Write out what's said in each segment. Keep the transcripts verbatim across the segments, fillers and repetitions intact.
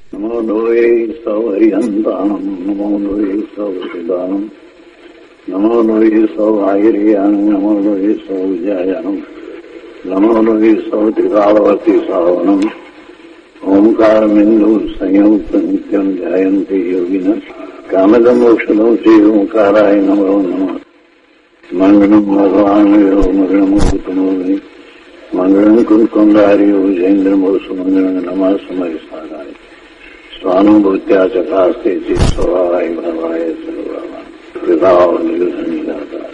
નમો લોહે સૌ હરિહંતાણમ નમો લોહે સૌ સિદાનમ નમો લોહે સૌ આયર્યાણમ નમો લોહે સૌ વિજયાણમ નમો લોહે સૌ ત્રિકાળવતી સાવનમ ઓમકાર બિંદુ સંયુક્ત નિત્યમ ધ્યાયંતિ યોગિન કામદમ મોક્ષદમ શ્રી ઓમકારાય નમો નમઃ. મંગળમ ભગવાન મંગળમ ઉત્તમો મંગળમ કુંકુંડાર્યો જૈન્દ્રમોસુ મંગળમ નમઃ સમય સારાય સ્વાનુભૂત્યા ચકાસ્તે સ્વભાવાય ભવાય સર્વભાવા કૃપાઓ નિર્ધનિદાતા.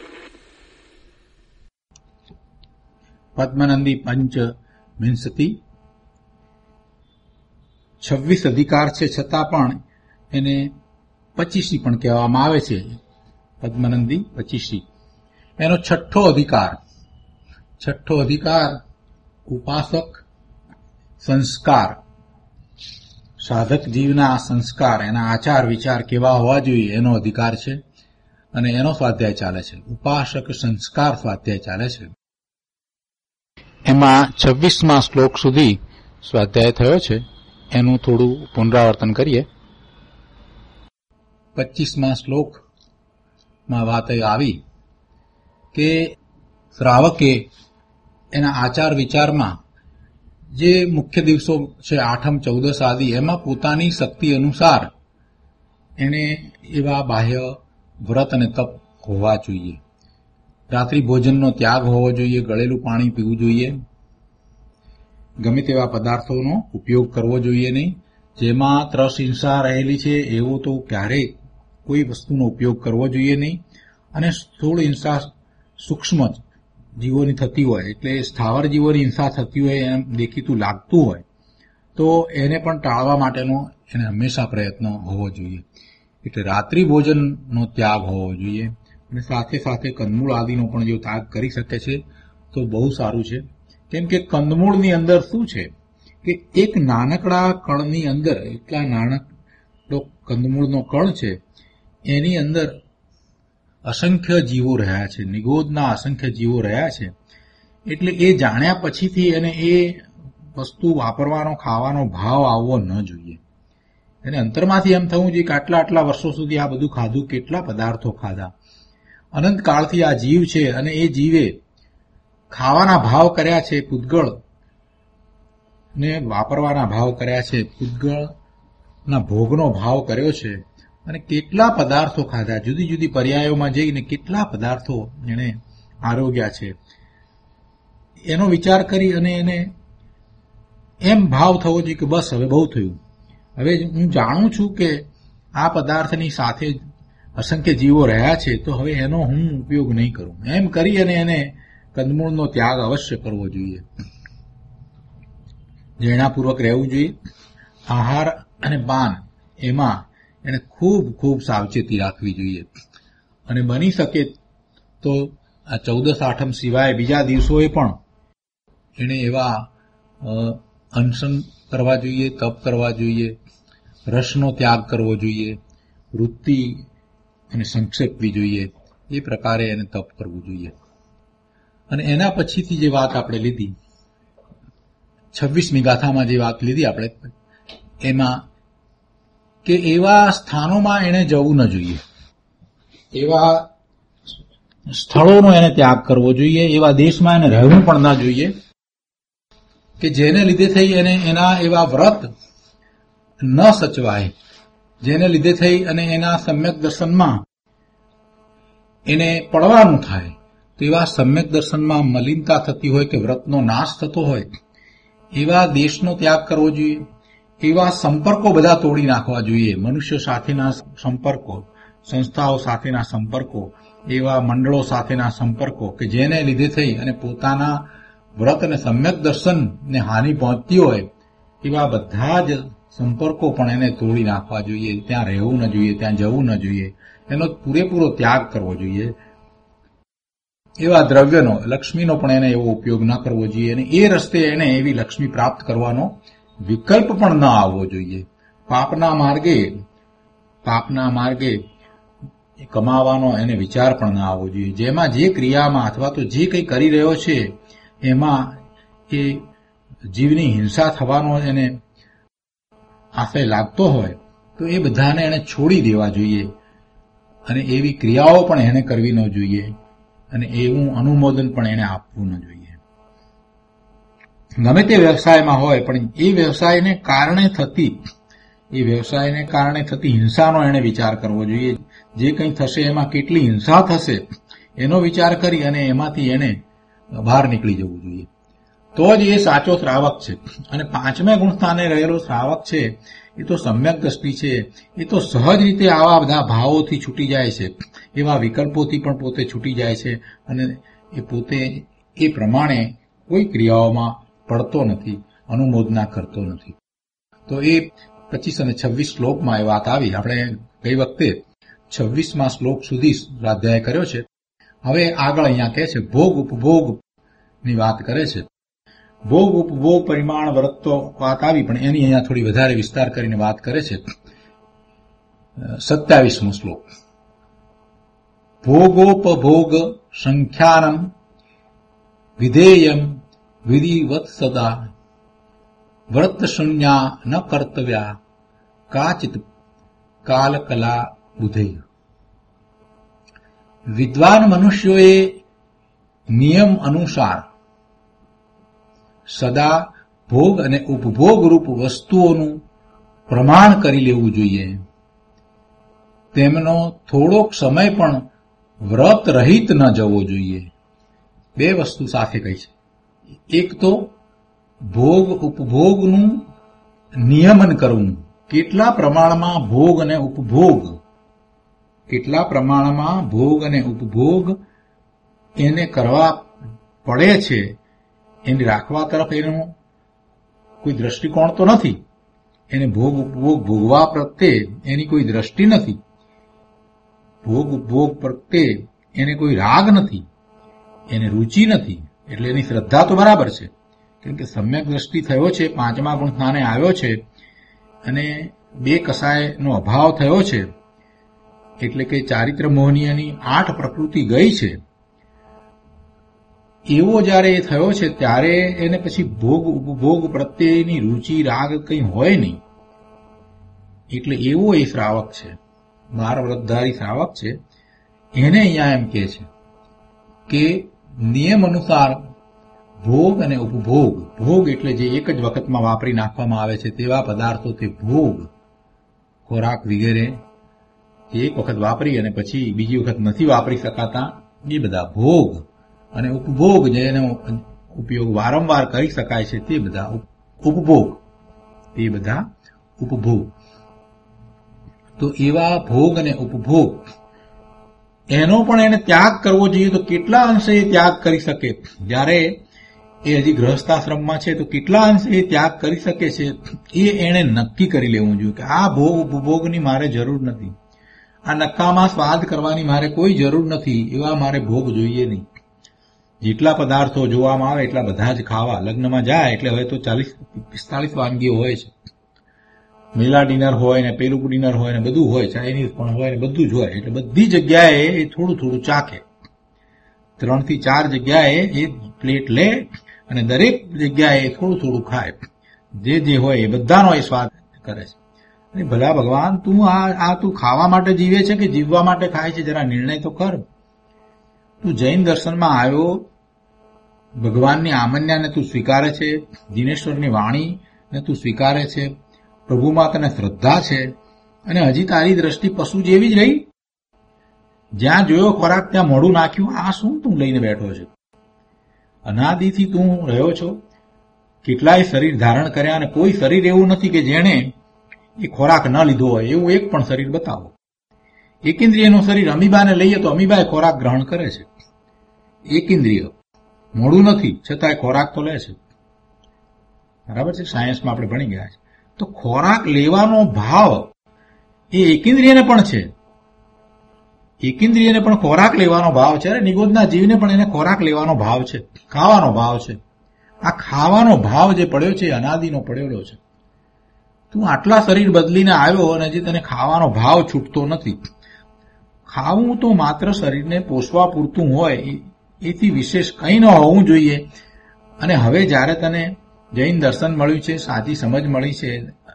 પદ્મનંદી પંચ વિંશતિ છવ્વીસ અધિકાર છે, છતાં પણ એને પચીસી પણ કહેવામાં આવે છે. પદ્મનંદી પચીસી. એનો છઠ્ઠો અધિકાર છઠ્ઠો અધિકાર ઉપાસક સંસ્કાર, સાધક જીવના સંસ્કાર, એના આચાર વિચાર કેવા હોવા જોઈએ એનો અધિકાર છે અને એનો સ્વાધ્યાય ચાલે છે. ઉપાસક સંસ્કાર સ્વાધ્યાય ચાલે છે. એમાં છવ્વીસમા શ્લોક સુધી સ્વાધ્યાય થયો છે. એનું થોડું પુનરાવર્તન કરીએ. પચીસમા શ્લોકમાં વાત આવી કે શ્રાવકે એના આચાર વિચારમાં જે મુખ્ય દિવસો છે આઠમ ચૌદસ આદિ, એમાં પોતાની શક્તિ અનુસાર એને એવા બાહ્ય વ્રત અને તપ હોવા જોઈએ. રાત્રિ ભોજનનો ત્યાગ હોવો જોઈએ, ગળેલું પાણી પીવું જોઈએ, ગમે તેવા પદાર્થોનો ઉપયોગ કરવો જોઈએ નહીં. જેમાં ત્રસ હિંસા રહેલી છે એવો તો ક્યારેય કોઈ વસ્તુનો ઉપયોગ કરવો જોઈએ નહીં. અને સ્થૂળ હિંસા સૂક્ષ્મ જીવોની થતી હોય, એટલે સ્થાવર જીવોની હિંસા થતી હોય એમ દેખીતું લાગતું હોય તો એને પણ ટાળવા માટેનો એને હંમેશા પ્રયત્ન હોવો જોઈએ. એટલે રાત્રિ ભોજનનો ત્યાગ હોવો જોઈએ અને સાથે સાથે કંદમૂળ આદિનો પણ જો ત્યાગ કરી શકે છે તો બહુ સારું છે. કેમ કે કંદમૂળની અંદર શું છે કે એક નાનકડા કણની અંદર, એટલા નાનકડો કંદમૂળનો કણ છે, એની અંદર અસંખ્ય જીવો રહ્યા છે, નિગોદના અસંખ્ય જીવો રહ્યા છે. એટલે એ જાણ્યા પછીથી એને એ વસ્તુ વાપરવાનો, ખાવાનો ભાવ આવવો ન જોઈએ. એને અંતરમાંથી એમ થવું જોઈએ કે આટલા આટલા વર્ષો સુધી આ બધું ખાધું, કેટલા પદાર્થો ખાધા, અનંતકાળથી આ જીવ છે અને એ જીવે ખાવાના ભાવ કર્યા છે, પૂતગળ ને વાપરવાના ભાવ કર્યા છે, પૂતગળના ભોગનો ભાવ કર્યો છે અને કેટલા પદાર્થો ખાધા, જુદી જુદી પર્યાયોમાં જઈને કેટલા પદાર્થો એને આરોગ્યા છે, એનો વિચાર કરી અને એને એમ ભાવ થવો જોઈએ કે બસ હવે બહુ થયું, હવે હું જાણું છું કે આ પદાર્થની સાથે અસંખ્ય જીવો રહ્યા છે તો હવે એનો હું ઉપયોગ નહીં કરું, એમ કરી અને એને કંદમૂળનો ત્યાગ અવશ્ય કરવો જોઈએ. ઝીણાપૂર્વક રહેવું જોઈએ. આહાર અને પાન એમાં એને ખૂબ ખૂબ સાવચેતી રાખવી જોઈએ. અને બની શકે તો આ ચૌદસ આઠમ સિવાય બીજા દિવસોએ પણ એને એવા અનશન કરવા જોઈએ, તપ કરવા જોઈએ, રસનો ત્યાગ કરવો જોઈએ, વૃત્તિ અને સંક્ષેપવી જોઈએ. એ પ્રકારે એને તપ કરવું જોઈએ. અને એના પછીથી જે વાત આપણે લીધી, છવ્વીસમી ગાથામાં જે વાત લીધી આપણે, એમાં કે એવા સ્થાનોમાં એને જવું ન જોઈએ, એવા સ્થળોનો એને ત્યાગ કરવો જોઈએ, એવા દેશમાં એને રહેવું પણ ના જોઈએ કે જેને લીધે થઈ એને એના એવા વ્રત ન સચવાય, જેને લીધે થઈ અને એના સમ્યક દર્શનમાં એને પડવાનું થાય. તો એવા સમ્યક દર્શનમાં મલિનતા થતી હોય કે વ્રતનો નાશ થતો હોય, એવા દેશનો ત્યાગ કરવો જોઈએ. એવા સંપર્કો બધા તોડી નાખવા જોઈએ, મનુષ્ય સાથેના સંપર્કો, સંસ્થાઓ સાથેના સંપર્કો, એવા મંડળો સાથેના સંપર્કો કે જેને લીધે થઈ અને પોતાના વ્રત અને સમ્યક દર્શનને હાનિ પહોંચતી હોય, એવા બધા જ સંપર્કો પણ એને તોડી નાખવા જોઈએ. ત્યાં રહેવું ન જોઈએ, ત્યાં જવું ન જોઈએ, એનો પૂરેપૂરો ત્યાગ કરવો જોઈએ. એવા દ્રવ્યનો, લક્ષ્મીનો પણ એને એવો ઉપયોગ ન કરવો જોઈએ અને એ રસ્તે એને એવી લક્ષ્મી પ્રાપ્ત કરવાનો વિકલ્પ પણ ન આવવો જોઈએ. પાપના માર્ગે પાપના માર્ગે કમાવાનો એને વિચાર પણ ન આવવો જોઈએ. જેમાં જે ક્રિયામાં અથવા તો જે કંઈ કરી રહ્યો છે એમાં એ જીવની હિંસા થવાનો એને આશય લાગતો હોય તો એ બધાને એને છોડી દેવા જોઈએ અને એવી ક્રિયાઓ પણ એને કરવી ન જોઈએ અને એવું અનુમોદન પણ એને આપવું ન જોઈએ. ગમે તે વ્યવસાયમાં હોય પણ એ વ્યવસાયને કારણે થતી એ વ્યવસાયને કારણે થતી હિંસાનો એને વિચાર કરવો જોઈએ. જે કંઈ થશે એમાં કેટલી હિંસા થશે એનો વિચાર કરી અને એમાંથી એને બહાર નીકળી જવું જોઈએ. તો જ એ સાચો શ્રાવક છે. અને પાંચમા ગુણ સ્થાને રહેલો શ્રાવક છે એ તો સમ્યક દ્રષ્ટિ છે. એ તો સહજ રીતે આવા બધા ભાવોથી છૂટી જાય છે, એવા વિકલ્પોથી પણ પોતે છૂટી જાય છે અને એ પોતે એ પ્રમાણે કોઈ ક્રિયાઓમાં પડતો નથી, અનુમોદના કરતો નથી. તો એ પચીસ અને છવ્વીસ શ્લોકમાં એ વાત આવી. આપણે ગઈ વખતે છવ્વીસમાં શ્લોક સુધી સ્વાધ્યાય કર્યો છે. હવે આગળ અહીંયા કહે છે ભોગ ઉપભોગ ની વાત કરે છે. ભોગ ઉપભોગ પરિમાણ વ્રત તો વાત આવી, પણ એની અહીંયા થોડી વધારે વિસ્તાર કરીને વાત કરે છે. સત્યાવીસમો શ્લોક ભોગોપભોગ સંખ્યાનમ વિધેયમ વિધિવત સદા વ્રત શૂન્યા ન કર્તવ્યા કાચિત કાલકલા બુધેય. વિદ્વાન મનુષ્યોએ નિયમ અનુસાર સદા ભોગ અને ઉપભોગ રૂપ વસ્તુઓનું પ્રમાણ કરી લેવું જોઈએ. તેમનો થોડોક સમય પણ વ્રત રહિત ન જવો જોઈએ. બે વસ્તુ સાથે કહી છે. એક તો ભોગ ઉપભોગનું નિયમન કરવું. કેટલા પ્રમાણમાં ભોગ અને ઉપભોગ કેટલા પ્રમાણમાં ભોગ અને ઉપભોગ એને કરવા પડે છે એને રાખવા તરફ એનો કોઈ દ્રષ્ટિકોણ તો નથી. એને ભોગ ઉપભોગ ભોગવા પ્રત્યે એની કોઈ દ્રષ્ટિ નથી. ભોગ ઉપભોગ પ્રત્યે એને કોઈ રાગ નથી, એને રુચિ નથી. એટલે એની શ્રદ્ધા તો બરાબર છે, કેમ કે સમ્યક દ્રષ્ટિ થયો છે, પાંચમા ગુણ સ્થાને આવ્યો છે અને બે કસાયનો અભાવ થયો છે. એટલે કે ચારિત્ર મોહનીયની આઠ પ્રકૃતિ ગઈ છે. એવો જયારે એ થયો છે ત્યારે એને પછી ભોગ ઉપભોગ પ્રત્યેની રુચિ રાગ કંઈ હોય નહીં. એટલે એવો એ શ્રાવક છે, બાર વ્રતધારી શ્રાવક છે. એને અહીંયા એમ કે છે કે નિયમ અનુસાર ભોગ અને ઉપભોગ, ભોગ એટલે જે એક જ વખતમાં વાપરી નાખવામાં આવે છે તેવા પદાર્થો, તે ભોગ, ખોરાક વગેરે એક વખત વાપરી અને પછી બીજી વખત નથી વાપરી શકાતા, એ બધા ભોગ. અને ઉપભોગ જેનો ઉપયોગ વારંવાર કરી શકાય છે તે બધા ઉપભોગ, તે બધા ઉપભોગ. તો એવા ભોગ અને ઉપભોગ એનો પણ એને ત્યાગ કરવો જોઈએ. તો કેટલા અંશે એ ત્યાગ કરી શકે? જ્યારે એ હજી ગૃહસ્થાશ્રમમાં છે તો કેટલા અંશે એ ત્યાગ કરી શકે છે એ એને નક્કી કરી લેવું જોઈએ કે આ ભોગ ઉપભોગની મારે જરૂર નથી, આ નકામા સ્વાદ કરવાની મારે કોઈ જરૂર નથી, એવા મારે ભોગ જોઈએ નહીં. જેટલા પદાર્થો જોવામાં આવે એટલા બધા જ ખાવા. લગ્નમાં જાય એટલે હવે તો ચાલીસ પિસ્તાલીસ વાનગીઓ હોય છે. મેલા ડિનર હોય ને પેલું ડિનર હોય ને બધું હોય, ચાઇનીઝ પણ હોય ને બધું જ હોય. એટલે બધી જગ્યાએ એ થોડું થોડું ચાખે. ત્રણ થી ચાર જગ્યાએ એ પ્લેટ લે અને દરેક જગ્યાએ થોડું થોડું ખાય. જે જે હોય એ બધાનો એ સ્વાદ કરે છે. અને ભલા ભગવાન, તું આ આ તું ખાવા માટે જીવે છે કે જીવવા માટે ખાય છે? જરા નિર્ણય તો કર. તું જૈન દર્શનમાં આવ્યો, ભગવાનની આમન્યાને તું સ્વીકારે છે, દિનેશ્વરની વાણીને તું સ્વીકારે છે, પ્રભુમાં તને શ્રદ્ધા છે, અને હજી તારી દ્રષ્ટિ પશુ જેવી જ રહી? જ્યાં જોયો ખોરાક ત્યાં મોઢું નાખ્યું. આ શું તું લઈને બેઠો છે? અનાદિથી તું રહ્યો છો, કેટલાય શરીર ધારણ કર્યા અને કોઈ શરીર એવું નથી કે જેણે એ ખોરાક ન લીધો હોય. એવું એક પણ શરીર બતાવો. એકેન્દ્રિયનું શરીર, અમીબાને લઈએ તો અમીબાએ ખોરાક ગ્રહણ કરે છે. એકેન્દ્રિય, મોડું નથી છતાંય ખોરાક તો લે છે. બરાબર છે, સાયન્સમાં આપણે ભણી ગયા છે. તો ખોરાક લેવાનો ભાવ એ એકેન્દ્રિયને પણ છે. એકેન્દ્રિયને પણ ખોરાક લેવાનો ભાવ છે. અરે નિગોદના જીવને પણ એને ખોરાક લેવાનો ભાવ છે, ખાવાનો ભાવ છે. આ ખાવાનો ભાવ જે પડ્યો છે એ અનાદિનો પડેલો છે. તું આટલા શરીર બદલીને આવ્યો અને હજી તને ખાવાનો ભાવ છૂટતો નથી. ખાવું તો માત્ર શરીરને પોષવા પૂરતું હોય, એથી વિશેષ કંઈ ન હોવું જોઈએ. અને હવે જ્યારે તને જૈન દર્શન મળ્યું છે, સાચી સમજ મળી છે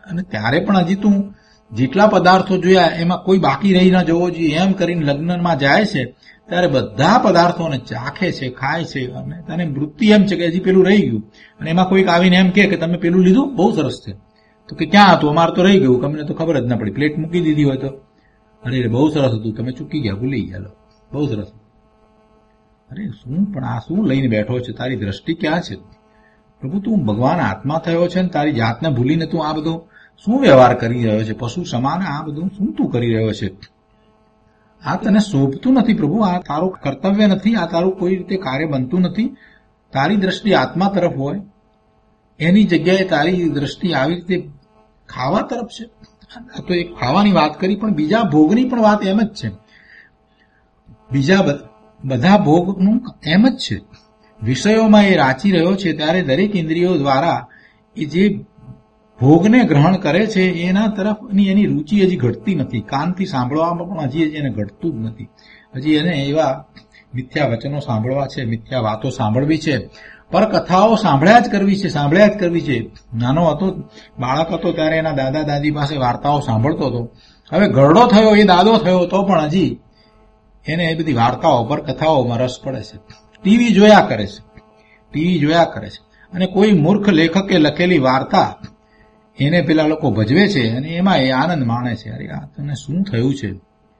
અને ત્યારે પણ હજી તું જેટલા પદાર્થો જોયા એમાં કોઈ બાકી રહી ન જવો જોઈએ એમ કરીને લગ્નમાં જાય છે ત્યારે બધા પદાર્થોને ચાખે છે, ખાય છે, અને તને વૃત્તિ એમ છે કે હજી પેલું રહી ગયું. અને એમાં કોઈક આવીને એમ કે તમે પેલું લીધું, બહુ સરસ છે. તો કે ક્યાં હતું, અમારે તો રહી ગયું, તમને તો ખબર જ ના પડી, પ્લેટ મૂકી દીધી હોય તો. અરે બહુ સરસ હતું, તમે ચૂકી ગયા, ભૂલી ગયા, લો બહુ સરસ. અરે શું પણ આ શું લઈને બેઠો છે, તારી દ્રષ્ટિ ક્યાં છે? પ્રભુ તું ભગવાન આત્મા થયો છે ને તારી જાતને ભૂલીને તું આ બધો શું વ્યવહાર કરી રહ્યો છે? પશુ સમાન આ બધું શું તું કરી રહ્યો છે? આ તને શોભતું નથી પ્રભુ, આ તારું કર્તવ્ય નથી, આ તારું કોઈ રીતે કાર્ય બનતું નથી. તારી દ્રષ્ટિ આત્મા તરફ હોય એની જગ્યાએ તારી દ્રષ્ટિ આવી રીતે ખાવા તરફ છે. આ તો એક ખાવાની વાત કરી, પણ બીજા ભોગની પણ વાત એમ જ છે. બીજા બધા ભોગનું એમ જ છે. વિષયોમાં એ રાચી રહ્યો છે ત્યારે દરેક ઇન્દ્રિયો દ્વારા એ જે ભોગને ગ્રહણ કરે છે એના તરફની એની રૂચિ હજી ઘટતી નથી. કાનથી સાંભળવામાં પણ હજી એને ઘટતું જ નથી. હજી એને એવા મિથ્યા વચનો સાંભળવા છે, મિથ્યા વાતો સાંભળવી છે, પર કથાઓ સાંભળ્યા જ કરવી છે, સાંભળ્યા જ કરવી છે. નાનો હતો, બાળક હતો ત્યારે એના દાદા દાદી પાસે વાર્તાઓ સાંભળતો હતો. હવે ઘરડો થયો, એ દાદો થયો તો પણ હજી એને એ બધી વાર્તાઓ પર કથાઓમાં રસ પડે છે. ટીવી જોયા કરે છે, ટીવી જોયા કરે છે, અને કોઈ મૂર્ખ લેખકે લખેલી વાર્તા એને પેલા લોકો ભજવે છે અને એમાં એ આનંદ માણે છે. અરે આ તને શું થયું છે?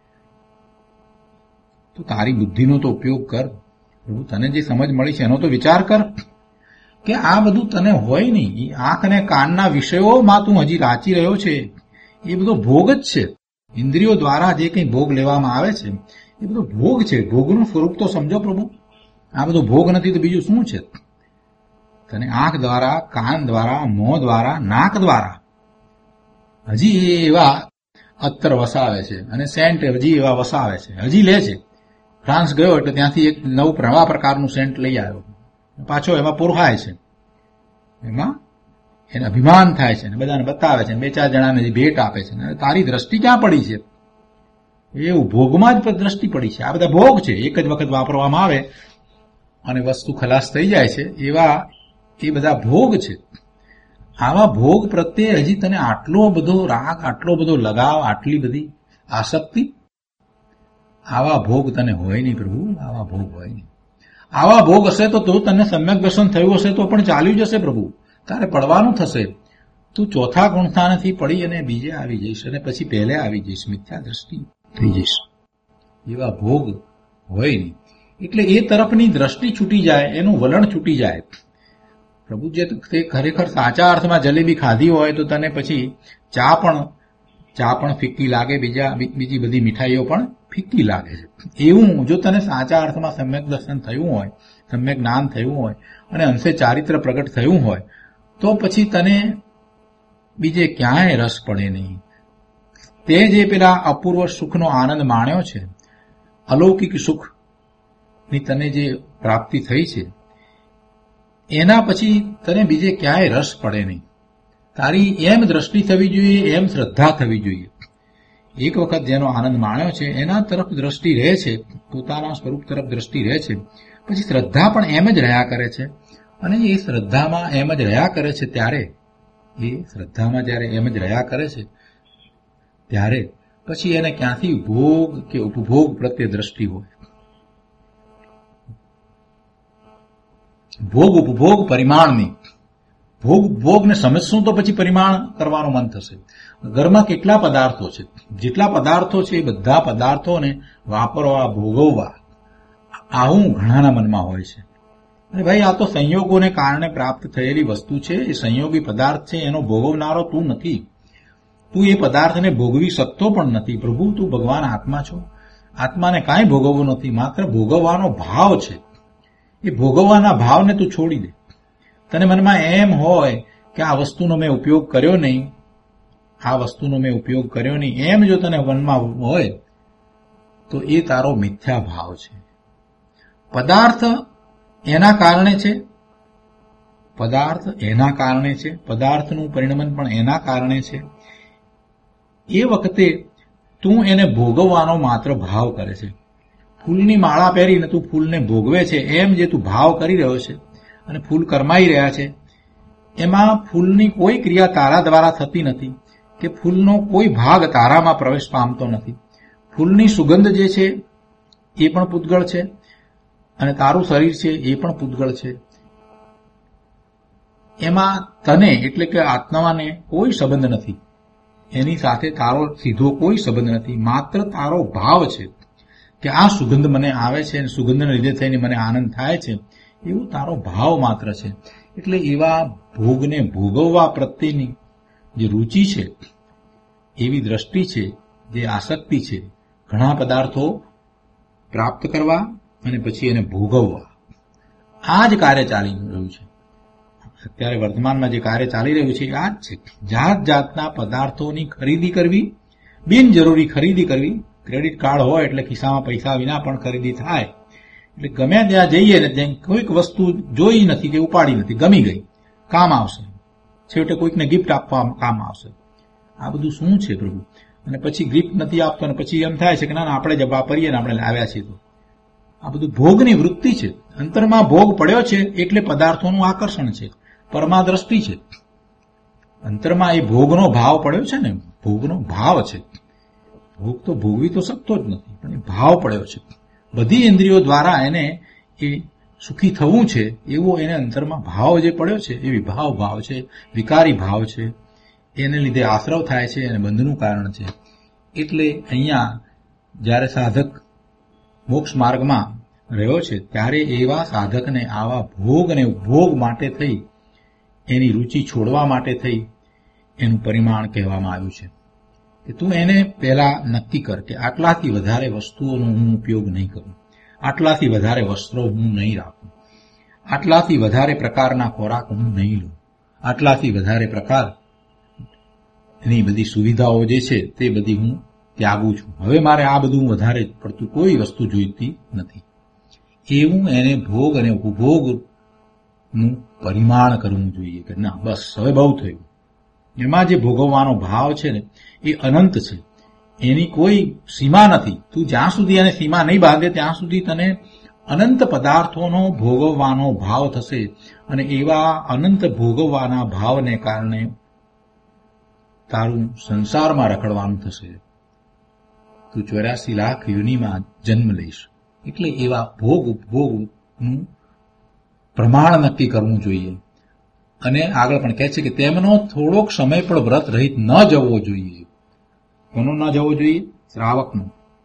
તો તારી બુદ્ધિનો તો ઉપયોગ કર પ્રભુ, તને જે સમજ મળી છે એનો તો વિચાર કર કે આ બધું તને હોય નહીં. આંખ અને કાનના વિષયોમાં તું હજી રાચી રહ્યો છે, એ બધો ભોગ જ છે. ઇન્દ્રિયો દ્વારા જે કંઈ ભોગ લેવામાં આવે છે એ બધો ભોગ છે. ભોગનું સ્વરૂપ તો સમજો પ્રભુ. આ બધો ભોગ નથી તો બીજું શું છે? તને આંખ દ્વારા, કાન દ્વારા, મોં દ્વારા, નાક દ્વારા હજી એવા અત્તર વસાવે છે અને સેન્ટ હજી એવા વસાવે છે, હજી લે છે. ફ્રાન્સ ગયો એટલે ત્યાંથી એક નવું નવા પ્રકારનું સેન્ટ લઈ આવ્યો, પાછો એમાં પોરખાય છે, એમાં એને અભિમાન થાય છે, બધાને બતાવે છે, બે ચાર જણાને ભેટ આપે છે. તારી દ્રષ્ટિ ક્યાં પડી છે? એવું ભોગમાં જ દ્રષ્ટિ પડી છે. આ બધા ભોગ છે, એક જ વખત વાપરવામાં આવે અને વસ્તુ ખલાસ થઈ જાય છે, એવા એ બધા ભોગ છે. આવા ભોગ પ્રત્યે હજી તને આટલો બધો રાગ, આટલો બધો લગાવ, આટલી બધી આસક્તિ? આવા ભોગ તને હોય નહીં પ્રભુ, આવા ભોગ હોય નહીં. આવા ભોગ હશે તો તો તને સમ્યક દર્શન થયું હશે તો પણ ચાલ્યું જશે પ્રભુ, તારે પડવાનું થશે. તું ચોથા ગુણસ્થાનથી પડી અને બીજે આવી જઈશ અને પછી પહેલે આવી જઈશ, મિથ્યા દ્રષ્ટિ થઈ જઈશ. એવા ભોગ હોય નહીં. એટલે એ તરફની દ્રષ્ટિ છૂટી જાય, એનું વલણ છૂટી જાય. પ્રભુ જે તે ખરેખર સાચા અર્થમાં જલેબી ખાધી હોય તો તને પછી ચા પણ ચા પણ ફિક્કી લાગે, બીજા બીજી બધી મીઠાઈઓ પણ ફિક્કી લાગે છે. એવું જો તને સાચા અર્થમાં સમ્યક દર્શન થયું હોય, સમ્યક જ્ઞાન થયું હોય અને અંશે ચારિત્ર પ્રગટ થયું હોય તો પછી તને બીજે ક્યાંય રસ પડે નહીં. તે જે પેલા અપૂર્વ સુખનો આનંદ માણ્યો છે, અલૌકિક સુખની તને જે પ્રાપ્તિ થઈ છે, એના પછી તને બીજે ક્યાંય રસ પડે નહીં. તારી એમ દ્રષ્ટિ થવી જોઈએ, એમ શ્રદ્ધા થવી જોઈએ. એક વખત જેનો આનંદ માણ્યો છે એના તરફ દ્રષ્ટિ રહે છે, પોતાના સ્વરૂપ તરફ દ્રષ્ટિ રહે છે, પછી શ્રદ્ધા પણ એમ જ રહ્યા કરે છે. અને એ શ્રદ્ધામાં એમ જ રહ્યા કરે છે ત્યારે એ શ્રદ્ધામાં જ્યારે એમ જ રહ્યા કરે છે ત્યારે પછી એને ક્યાંથી ભોગ કે ઉપભોગ પ્રત્યે દ્રષ્ટિ હોય? ભોગ ઉપભોગ પરિમાણની, ભોગ ભોગને સમજશું તો પછી પરિમાણ કરવાનું મન થશે. ઘરમાં કેટલા પદાર્થો છે, જેટલા પદાર્થો છે એ બધા પદાર્થોને વાપરવા, ભોગવવા, આવું ઘણાના મનમાં હોય છે. અને ભાઈ આ તો સંયોગોને કારણે પ્રાપ્ત થયેલી વસ્તુ છે, એ સંયોગી પદાર્થ છે, એનો ભોગવનારો તું નથી. તું એ પદાર્થને ભોગવી શકતો પણ નથી. પ્રભુ તું ભગવાન આત્મા છો, આત્માને કાંઈ ભોગવવું નથી, માત્ર ભોગવવાનો ભાવ છે. એ ભોગવવાના ભાવને તું છોડી દે. તને મનમાં એમ હોય કે આ વસ્તુનો મેં ઉપયોગ કર્યો નહીં, આ વસ્તુનો મેં ઉપયોગ કર્યો નહીં, એમ જો તને મનમાં હોય તો એ તારો મિથ્યા ભાવ છે. પદાર્થ એના કારણે છે, પદાર્થ એના કારણે છે, પદાર્થનું પરિણમન પણ એના કારણે છે. એ વખતે તું એને ભોગવવાનો માત્ર ભાવ કરે છે. ફૂલની માળા પહેરીને તું ફૂલને ભોગવે છે એમ જે તું ભાવ કરી રહ્યો છે અને ફૂલ કરમાઈ રહ્યા છે, એમાં ફૂલની કોઈ ક્રિયા તારા દ્વારા થતી નથી કે ફૂલનો કોઈ ભાગ તારામાં પ્રવેશ પામતો નથી. ફૂલની સુગંધ જે છે એ પણ પૂતગળ છે અને તારું શરીર છે એ પણ પૂતગળ છે. એમાં તને એટલે કે આત્માને કોઈ સંબંધ નથી, એની સાથે તારો સીધો કોઈ સંબંધ નથી. માત્ર તારો ભાવ છે કે આ સુગંધ મને આવે છે અને સુગંધને લીધે થઈને મને આનંદ થાય છે, એવું તારો ભાવ માત્ર છે. એટલે એવા ભોગને ભોગવવા પ્રત્યેની જે રૂચિ છે, એવી દ્રષ્ટિ છે, જે આસક્તિ છે, ઘણા પદાર્થો પ્રાપ્ત કરવા અને પછી એને ભોગવવા, આ જ કાર્ય ચાલી રહ્યું છે. અત્યારે વર્તમાનમાં જે કાર્ય ચાલી રહ્યું છે આ જ છે. જાત જાતના પદાર્થોની ખરીદી કરવી, બિનજરૂરી ખરીદી કરવી. ક્રેડિટ કાર્ડ હોય એટલે ખિસ્સામાં પૈસા વિના પણ ખરીદી થાય. એટલે ગમે ત્યાં જઈએ ને ત્યાં કોઈક વસ્તુ જોઈ નથી કે ઉપાડી નથી, ગમી ગઈ, કામ આવશે, છેવટે કોઈકને ગિફ્ટ આપવા કામ આવશે. આ બધું શું છે પ્રભુ? અને પછી ગિફ્ટ નથી આપતો અને પછી એમ થાય છે કે ના ના આપણે જ વાપરીએ ને આપણે લાવ્યા છીએ. તો આ બધું ભોગની વૃત્તિ છે. અંતરમાં ભોગ પડ્યો છે એટલે પદાર્થોનું આકર્ષણ છે, પરમાદ્રષ્ટિ છે. અંતરમાં એ ભોગનો ભાવ પડ્યો છે ને, ભોગનો ભાવ છે. ભોગ તો ભોગવી તો શકતો જ નથી, પણ એ ભાવ પડ્યો છે. બધી ઇન્દ્રિયો દ્વારા એને એ સુખી થવું છે એવો એને અંતરમાં ભાવ જે પડ્યો છે એ વિભાવ ભાવ છે, વિકારી ભાવ છે. એને લીધે આશ્રવ થાય છે અને બંધનું કારણ છે. એટલે અહીંયા જ્યારે સાધક મોક્ષ માર્ગમાં રહ્યો છે ત્યારે એવા સાધકને આવા ભોગ અને ઉપભોગ માટે થઈ, એની રૂચિ છોડવા માટે થઈ એનું પરિમાણ કહેવામાં આવ્યું છે કે તું એને પહેલા નક્કી કર કે આટલાથી વધારે વસ્તુઓનો હું ઉપયોગ નહીં કરું, આટલાથી વધારે વસ્ત્રો હું નહીં રાખું, આટલાથી વધારે પ્રકારના ખોરાક હું નહીં લઉં, આટલાથી વધારે પ્રકાર એની બધી સુવિધાઓ જે છે તે બધી હું ત્યાગું છું. હવે મારે આ બધું વધારે પડતું કોઈ વસ્તુ જોઈતી નથી. એવું એને ભોગ અને ઉપભોગનું પરિમાણ કરવું જોઈએ કે ના બસ હવે બહુ થયું. એમાં જે ભોગવવાનો ભાવ છે ને એ અનંત છે, એની કોઈ સીમા નથી. તું જ્યાં સુધી એને સીમા નહીં બાંધે ત્યાં સુધી તને અનંત પદાર્થોનો ભોગવવાનો ભાવ થશે અને એવા અનંત ભોગવવાના ભાવને કારણે તારું સંસારમાં રખડવાનું થશે. તું ચોર્યાસી લાખ યોનિમાં જન્મ લઈશ. એટલે એવા ભોગ ઉપભોગનું પ્રમાણ નક્કી કરવું જોઈએ. અને આગળ પણ કહે છે કે તેમનો થોડોક સમય પણ વ્રત રહિત ન જવો જોઈએ. કોનો ન જવો જોઈએ? શ્રાવકનો.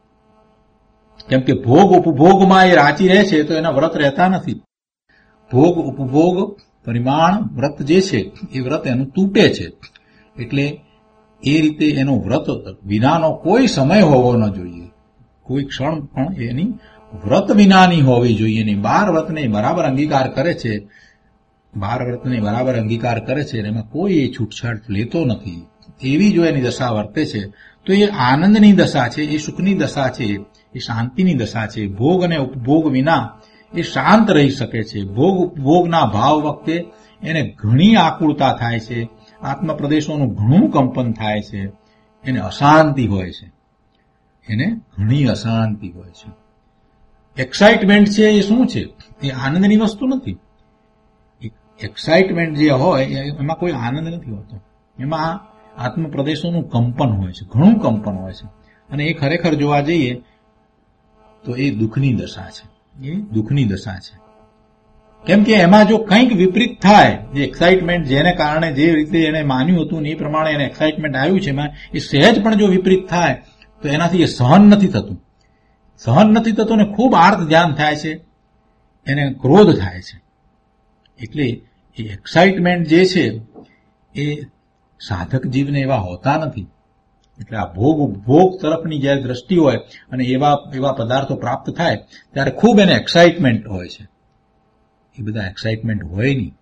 કેમ કે ભોગ ઉપભોગમાં એ રાચી રહે છે તો એના વ્રત રહેતા નથી. ભોગ ઉપભોગ પરિમાણ વ્રત જે છે એ વ્રત એનું તૂટે છે. એટલે એ રીતે એનો વ્રત વિનાનો કોઈ સમય હોવો ન જોઈએ, કોઈ ક્ષણ પણ એની વ્રત વિનાની હોવી જોઈએ નહીં. બાર વ્રતને બરાબર અંગીકાર કરે છે, બાર વ્રતને બરાબર અંગીકાર કરે છે અને એમાં કોઈ એ છૂટછાટ લેતો નથી. એવી જો એની દશા વર્તે છે તો એ આનંદની દશા છે, એ સુખની દશા છે, એ શાંતિની દશા છે. ભોગ અને ઉપભોગ વિના એ શાંત રહી શકે છે. ભોગ ઉપભોગના ભાવ વખતે એને ઘણી આકુળતા થાય છે, આત્મપ્રદેશોનું ઘણું કંપન થાય છે, એને અશાંતિ હોય છે, એને ઘણી અશાંતિ હોય છે. એક્સાઇટમેન્ટ છે એ શું છે? એ આનંદની વસ્તુ નથી. એક્સાઇટમેન્ટ જે હોય એમાં કોઈ આનંદ નથી હોતો, એમાં આત્મપ્રદેશોનું કંપન હોય છે, ઘણું કંપન હોય છે. અને એ ખરેખર જોવા જઈએ તો એ દુઃખની દશા છે, એ દુઃખની દશા છે. કેમ કે એમાં જો કંઈક વિપરીત થાય, જે એક્સાઇટમેન્ટ જેને કારણે જે રીતે એને માન્યું હતું ને એ પ્રમાણે એને એક્સાઇટમેન્ટ આવ્યું છે, એમાં એ સહેજ પણ જો વિપરીત થાય તો એનાથી એ સહન નથી થતું, સહન નથી થતું ને ખૂબ આર્ત ધ્યાન થાય છે, એને ક્રોધ થાય છે. એટલે એ એક્સાઇટમેન્ટ જે છે એ સાધક જીવને એવા હોતા નથી. એટલે આ ભોગ ભોગ તરફની જ્યારે દ્રષ્ટિ હોય અને એવા એવા પદાર્થો પ્રાપ્ત થાય ત્યારે ખૂબ એને એક્સાઇટમેન્ટ હોય છે. એ બધા એક્સાઇટમેન્ટ હોય નહીં.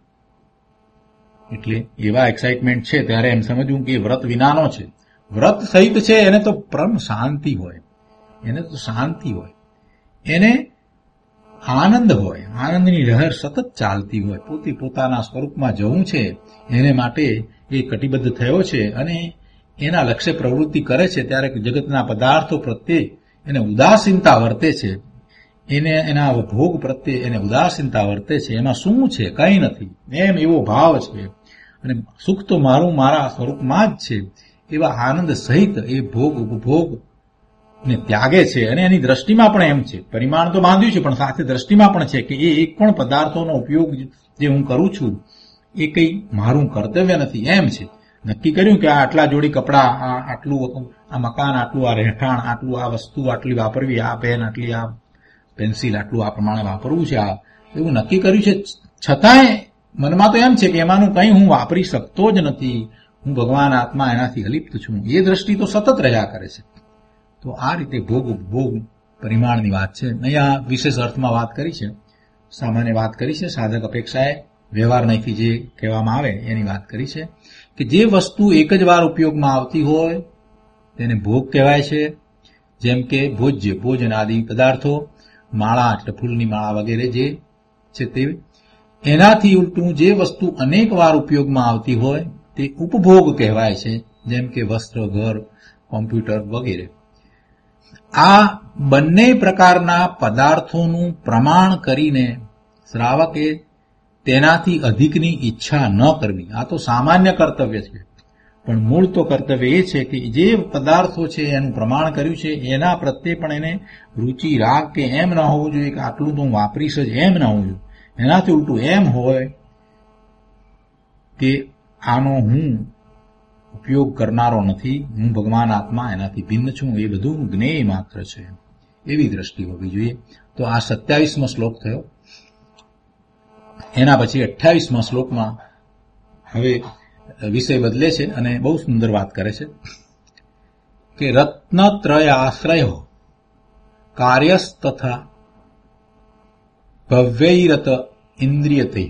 એટલે એવા એક્સાઇટમેન્ટ છે ત્યારે એમ સમજવું કે વ્રત વિનાનો છે. વ્રત સહિત છે એને તો પરમ શાંતિ હોય, એને તો શાંતિ હોય, એને આનંદ હોય, આનંદની લહેર સતત ચાલતી હોય. પોતે પોતાના સ્વરૂપમાં જવું છે એને માટે એ કટિબદ્ધ થયો છે અને એના લક્ષ્ય પ્રવૃત્તિ કરે છે ત્યારે જગતના પદાર્થો પ્રત્યે એને ઉદાસીનતા વર્તે છે, એને એના ભોગ પ્રત્યે એને ઉદાસીનતા વર્તે છે. એમાં શું છે? કંઈ નથી એમ એવો ભાવ છે. અને સુખ તો મારું મારા સ્વરૂપમાં જ છે એવા આનંદ સહિત એ ભોગ ઉપભોગ ને ત્યાગે છે. અને એની દ્રષ્ટિમાં પણ એમ છે, પરિમાણ તો બાંધ્યું છે પણ સાથે દ્રષ્ટિમાં પણ છે કે એ એક પણ પદાર્થોનો ઉપયોગ જે હું કરું છું એ કઈ મારું કર્તવ્ય નથી એમ છે. નક્કી કર્યું કે આ આટલા જોડી કપડા, આ આટલું આ મકાન, આટલું આ રહેઠાણ, આટલું આ વસ્તુ આટલી વાપરવી, આ પેન આટલી, આ પેન્સિલ આટલું આ પ્રમાણે વાપરવું છે, આ એવું નક્કી કર્યું છે. છતાંય મનમાં તો એમ છે કે એમાંનું કંઈ હું વાપરી શકતો જ નથી, હું ભગવાન આત્મા એનાથી અલિપ્ત છું. એ દ્રષ્ટિ તો સતત રહ્યા કરે છે. તો આ રીતે ભોગ ઉપભોગ પરિમાણની વાત છે. અહીંયા વિશેષ અર્થમાં વાત કરી છે, સામાન્ય વાત કરી છે, સાધક અપેક્ષાએ વ્યવહાર નહીંથી જે કહેવામાં આવે એની વાત કરી છે કે જે વસ્તુ એક જ વાર ઉપયોગમાં આવતી હોય તેને ભોગ કહેવાય છે. જેમ કે ભોજ્ય, ભોજન આદિ પદાર્થો, માળા એટલે ફૂલની માળા વગેરે જે છે તે. એનાથી ઉલટું જે વસ્તુ અનેક વાર ઉપયોગમાં આવતી હોય તે ઉપભોગ કહેવાય છે, જેમ કે વસ્ત્ર, ઘર, કોમ્પ્યુટર વગેરે. આ બંને પ્રકારના પદાર્થોનું પ્રમાણ કરીને શ્રાવકે તેનાથી અધિકની ઈચ્છા ન કરવી. આ તો સામાન્ય કર્તવ્ય છે, પણ મૂળ તો કર્તવ્ય એ છે કે જે પદાર્થો છે એનું પ્રમાણ કર્યું છે એના પ્રત્યે પણ એને રુચિ, રાગ કે એમ ન હોવું જોઈએ કે આટલું તો હું વાપરીશ જ, એમ ન હોવું જોઈએ. એનાથી ઉલટું એમ હોય કે આનો હું ઉપયોગ કરનારો નથી, હું ભગવાન આત્મા એનાથી ભિન્ન છું, એ બધું જ્ઞેય માત્ર છે, એવી દ્રષ્ટિ હોવી જોઈએ. તો આ સત્યાવીસમો શ્લોક થયો. એના પછી અઠ્યાવીસમા શ્લોકમાં હવે વિષય બદલે છે અને બહુ સુંદર વાત કરે છે કે રત્નત્રય આશ્રય કાર્યસ્તથા ભવ્યૈરત ઇન્દ્રિયતે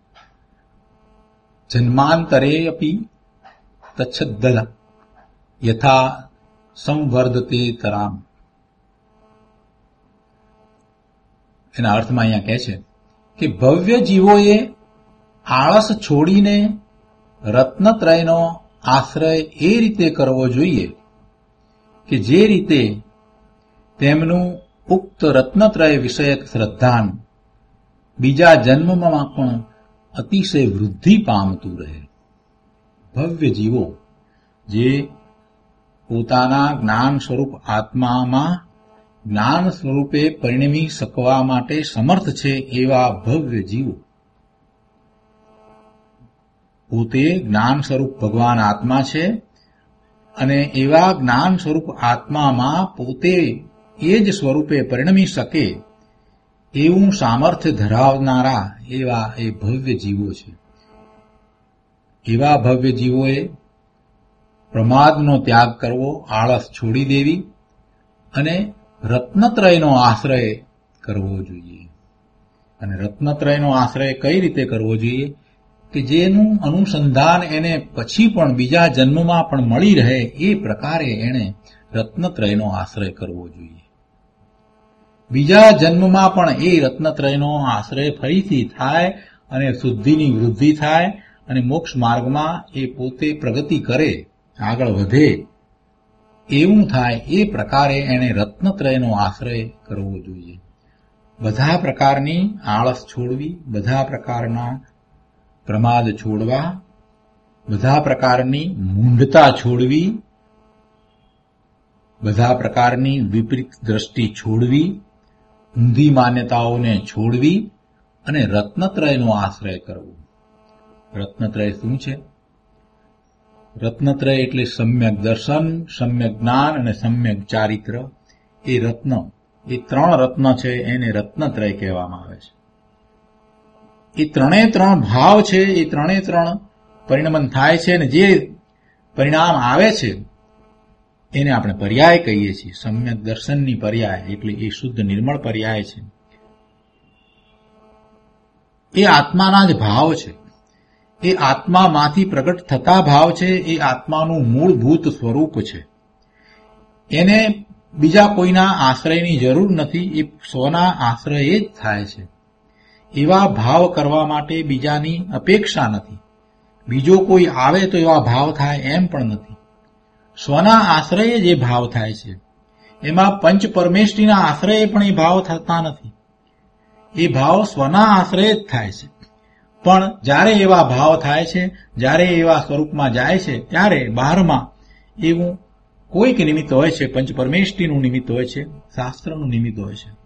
જન્માંતરે અપી તચ્છદ્દલ યથા સંવર્ધતે તરામ. એના અર્થમાં અહીંયા કહે છે કે ભવ્ય જીવોએ આળસ છોડીને રત્નત્રયનો આશ્રય એ રીતે કરવો જોઈએ કે જે રીતે તેમનું ઉક્ત રત્નત્રય વિષયક શ્રદ્ધાન બીજા જન્મમાં પણ અતિશય વૃદ્ધિ પામતું રહે. ભવ્ય જીવો જે પોતાના જ્ઞાન સ્વરૂપ આત્મામાં જ્ઞાન સ્વરૂપે પરિણમી શકવા માટે સમર્થ છે એવા ભવ્ય જીવો, પોતે જ્ઞાન સ્વરૂપ ભગવાન આત્મા છે અને એવા જ્ઞાન સ્વરૂપ આત્મામાં પોતે એ જ સ્વરૂપે પરિણમી શકે એવું સામર્થ્ય ધરાવનારા એવા એ ભવ્ય જીવો છે. એવા ભવ્ય જીવોએ પ્રમાદનો ત્યાગ કરવો, આળસ છોડી દેવી અને રત્નત્રયનો આશ્રય કરવો જોઈએ. અને રત્નત્રયનો આશ્રય કઈ રીતે કરવો જોઈએ કે જેનું અનુસંધાન એને પછી પણ બીજા જન્મમાં પણ મળી રહે એ પ્રકારે એણે રત્નત્રયનો આશ્રય કરવો જોઈએ. બીજા જન્મમાં પણ એ રત્નત્રયનો આશ્રય ફરીથી થાય અને શુદ્ધિની વૃદ્ધિ થાય અને મોક્ષ માર્ગમાં એ પોતે પ્રગતિ કરે, આગળ વધે, એવું થાય એ પ્રકારે એણે રત્નત્રયનો આશ્રય કરવો જોઈએ. બધા પ્રકારની આળસ છોડવી, બધા પ્રકારના પ્રમાદ છોડવા, બધા પ્રકારની મૂંઢતા છોડવી, બધા પ્રકારની વિપરીત દ્રષ્ટિ છોડવી, ઊંધી માન્યતાઓને છોડવી અને રત્નત્રયનો આશ્રય કરવો. રત્નત્રય શું છે? રત્નત્રય એટલે સમ્યક દર્શન, સમ્યક જ્ઞાન અને સમ્યક ચારિત્ર. એ રત્ન, એ ત્રણ રત્ન છે, એને રત્નત્રય કહેવામાં આવે છે. એ ત્રણે ત્રણ ભાવ છે, એ ત્રણે ત્રણ પરિણમન થાય છે અને જે પરિણામ આવે છે એને આપણે પર્યાય કહીએ છીએ. સમ્યક દર્શનની પર્યાય એટલે એ શુદ્ધ નિર્મળ પર્યાય છે. એ આત્માના જ ભાવ છે, એ આત્મામાંથી પ્રગટ થતા ભાવ છે, એ આત્માનું મૂળભૂત સ્વરૂપ છે. એને બીજા કોઈના આશ્રયની જરૂર નથી, એ સ્વના આશ્રય જ થાય છે. એવા ભાવ કરવા માટે બીજાની અપેક્ષા નથી. બીજો કોઈ આવે તો એવા ભાવ થાય એમ પણ નથી. સ્વના આશ્રયે જે ભાવ થાય છે એમાં પંચ પરમેષ્ઠીના આશ્રયે પણ એ ભાવ થતા નથી. એ ભાવ સ્વના આશ્રય જ થાય છે. પણ જ્યારે એવા ભાવ થાય છે, જ્યારે એવા સ્વરૂપમાં જાય છે, ત્યારે બહારમાં એવું કોઈક નિમિત્ત હોય છે, પંચ પરમેષ્ટિનું નિમિત્ત હોય છે, શાસ્ત્રનું નિમિત્ત હોય છે.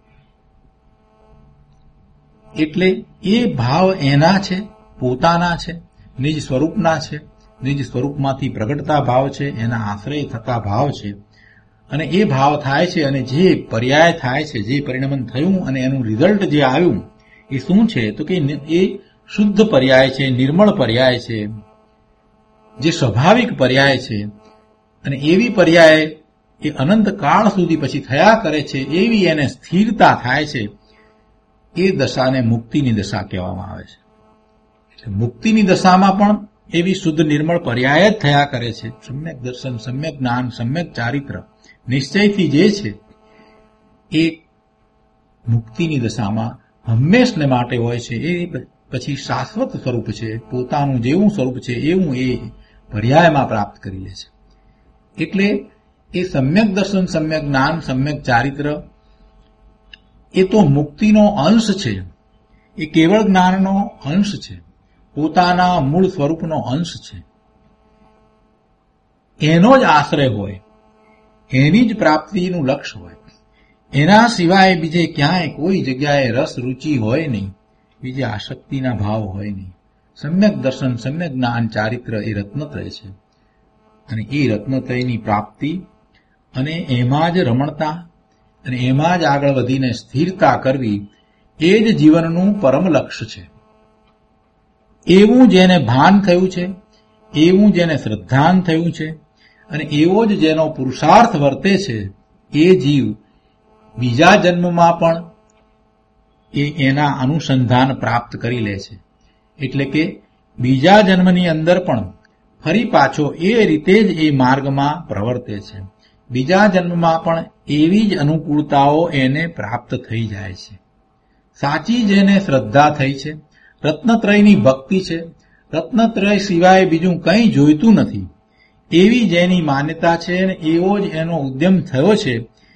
એટલે એ ભાવ એના છે, પોતાના છે, નિજ સ્વરૂપના છે, નિજ સ્વરૂપમાંથી પ્રગટતા ભાવ છે, એના આશ્રય થતા ભાવ છે. અને એ ભાવ થાય છે અને જે પર્યાય થાય છે, જે પરિણમન થયું અને એનું રિઝલ્ટ જે આવ્યું એ શું છે? તો કે એ શુદ્ધ પર્યાય છે, નિર્મળ પર્યાય છે, જે સ્વાભાવિક પર્યાય છે. અને એવી પર્યાય એ અનંત કાળ સુધી પછી થયા કરે છે, એવી એને સ્થિરતા થાય છે. એ દશાને મુક્તિની દશા કહેવામાં આવે છે. એટલે મુક્તિની દશામાં પણ એવી શુદ્ધ નિર્મળ પર્યાય જ થયા કરે છે. સમ્યક દર્શન, સમ્યક જ્ઞાન, સમ્યક ચારિત્ર નિશ્ચયથી જે છે એ મુક્તિની દશામાં હંમેશને માટે હોય છે. એ પછી શાશ્વત સ્વરૂપ છે, પોતાનું જેવું સ્વરૂપ છે એવું એ પર્યાયમાં પ્રાપ્ત કરી લે છે. એટલે એ સમ્યક દર્શન, સમ્યક જ્ઞાન, સમ્યક ચારિત્ર એ તો મુક્તિનો અંશ છે. એ કેવળ જ્ઞાનનો અંશ છે, પોતાના મૂળ સ્વરૂપનો અંશ છે. એનો જ આશ્રય હોય, એની જ પ્રાપ્તિનું લક્ષ્ય હોય. એના સિવાય બીજે ક્યાંય કોઈ જગ્યાએ રસ રૂચિ હોય નહીં, બીજે આસક્તિના ભાવ હોય નહીં. સમ્યક દર્શન, સમ્યક જ્ઞાન, ચારિત્ર એ રત્નત્રય છે. અને એ રત્નત્રયની પ્રાપ્તિ અને એમાં જ રમણતા અને એમાં જ આગળ વધીને સ્થિરતા કરવી એ જ જીવનનું પરમ લક્ષ્ય છે. એવું જેને ભાન થયું છે, એવું જેને શ્રદ્ધાન થયું છે અને એવો જ જેનો પુરુષાર્થ વર્તે છે, એ જીવ બીજા જન્મમાં પણ એ એના અનુસંધાન પ્રાપ્ત કરી લે છે. એટલે કે બીજા જન્મની અંદર પણ ફરી પાછો એ રીતે જ એ માર્ગમાં પ્રવર્તે છે. બીજા જન્મમાં પણ એવી જ અનુકૂળતાઓ એને પ્રાપ્ત થઈ જાય છે. સાચી જેને શ્રદ્ધા થઈ છે, રત્નત્રયની ભક્તિ છે, રત્નત્રય સિવાય બીજું કંઈ જોઈતું નથી, એવી જેની માન્યતા છે અને એવો જ એનો ઉદ્યમ થયો છે,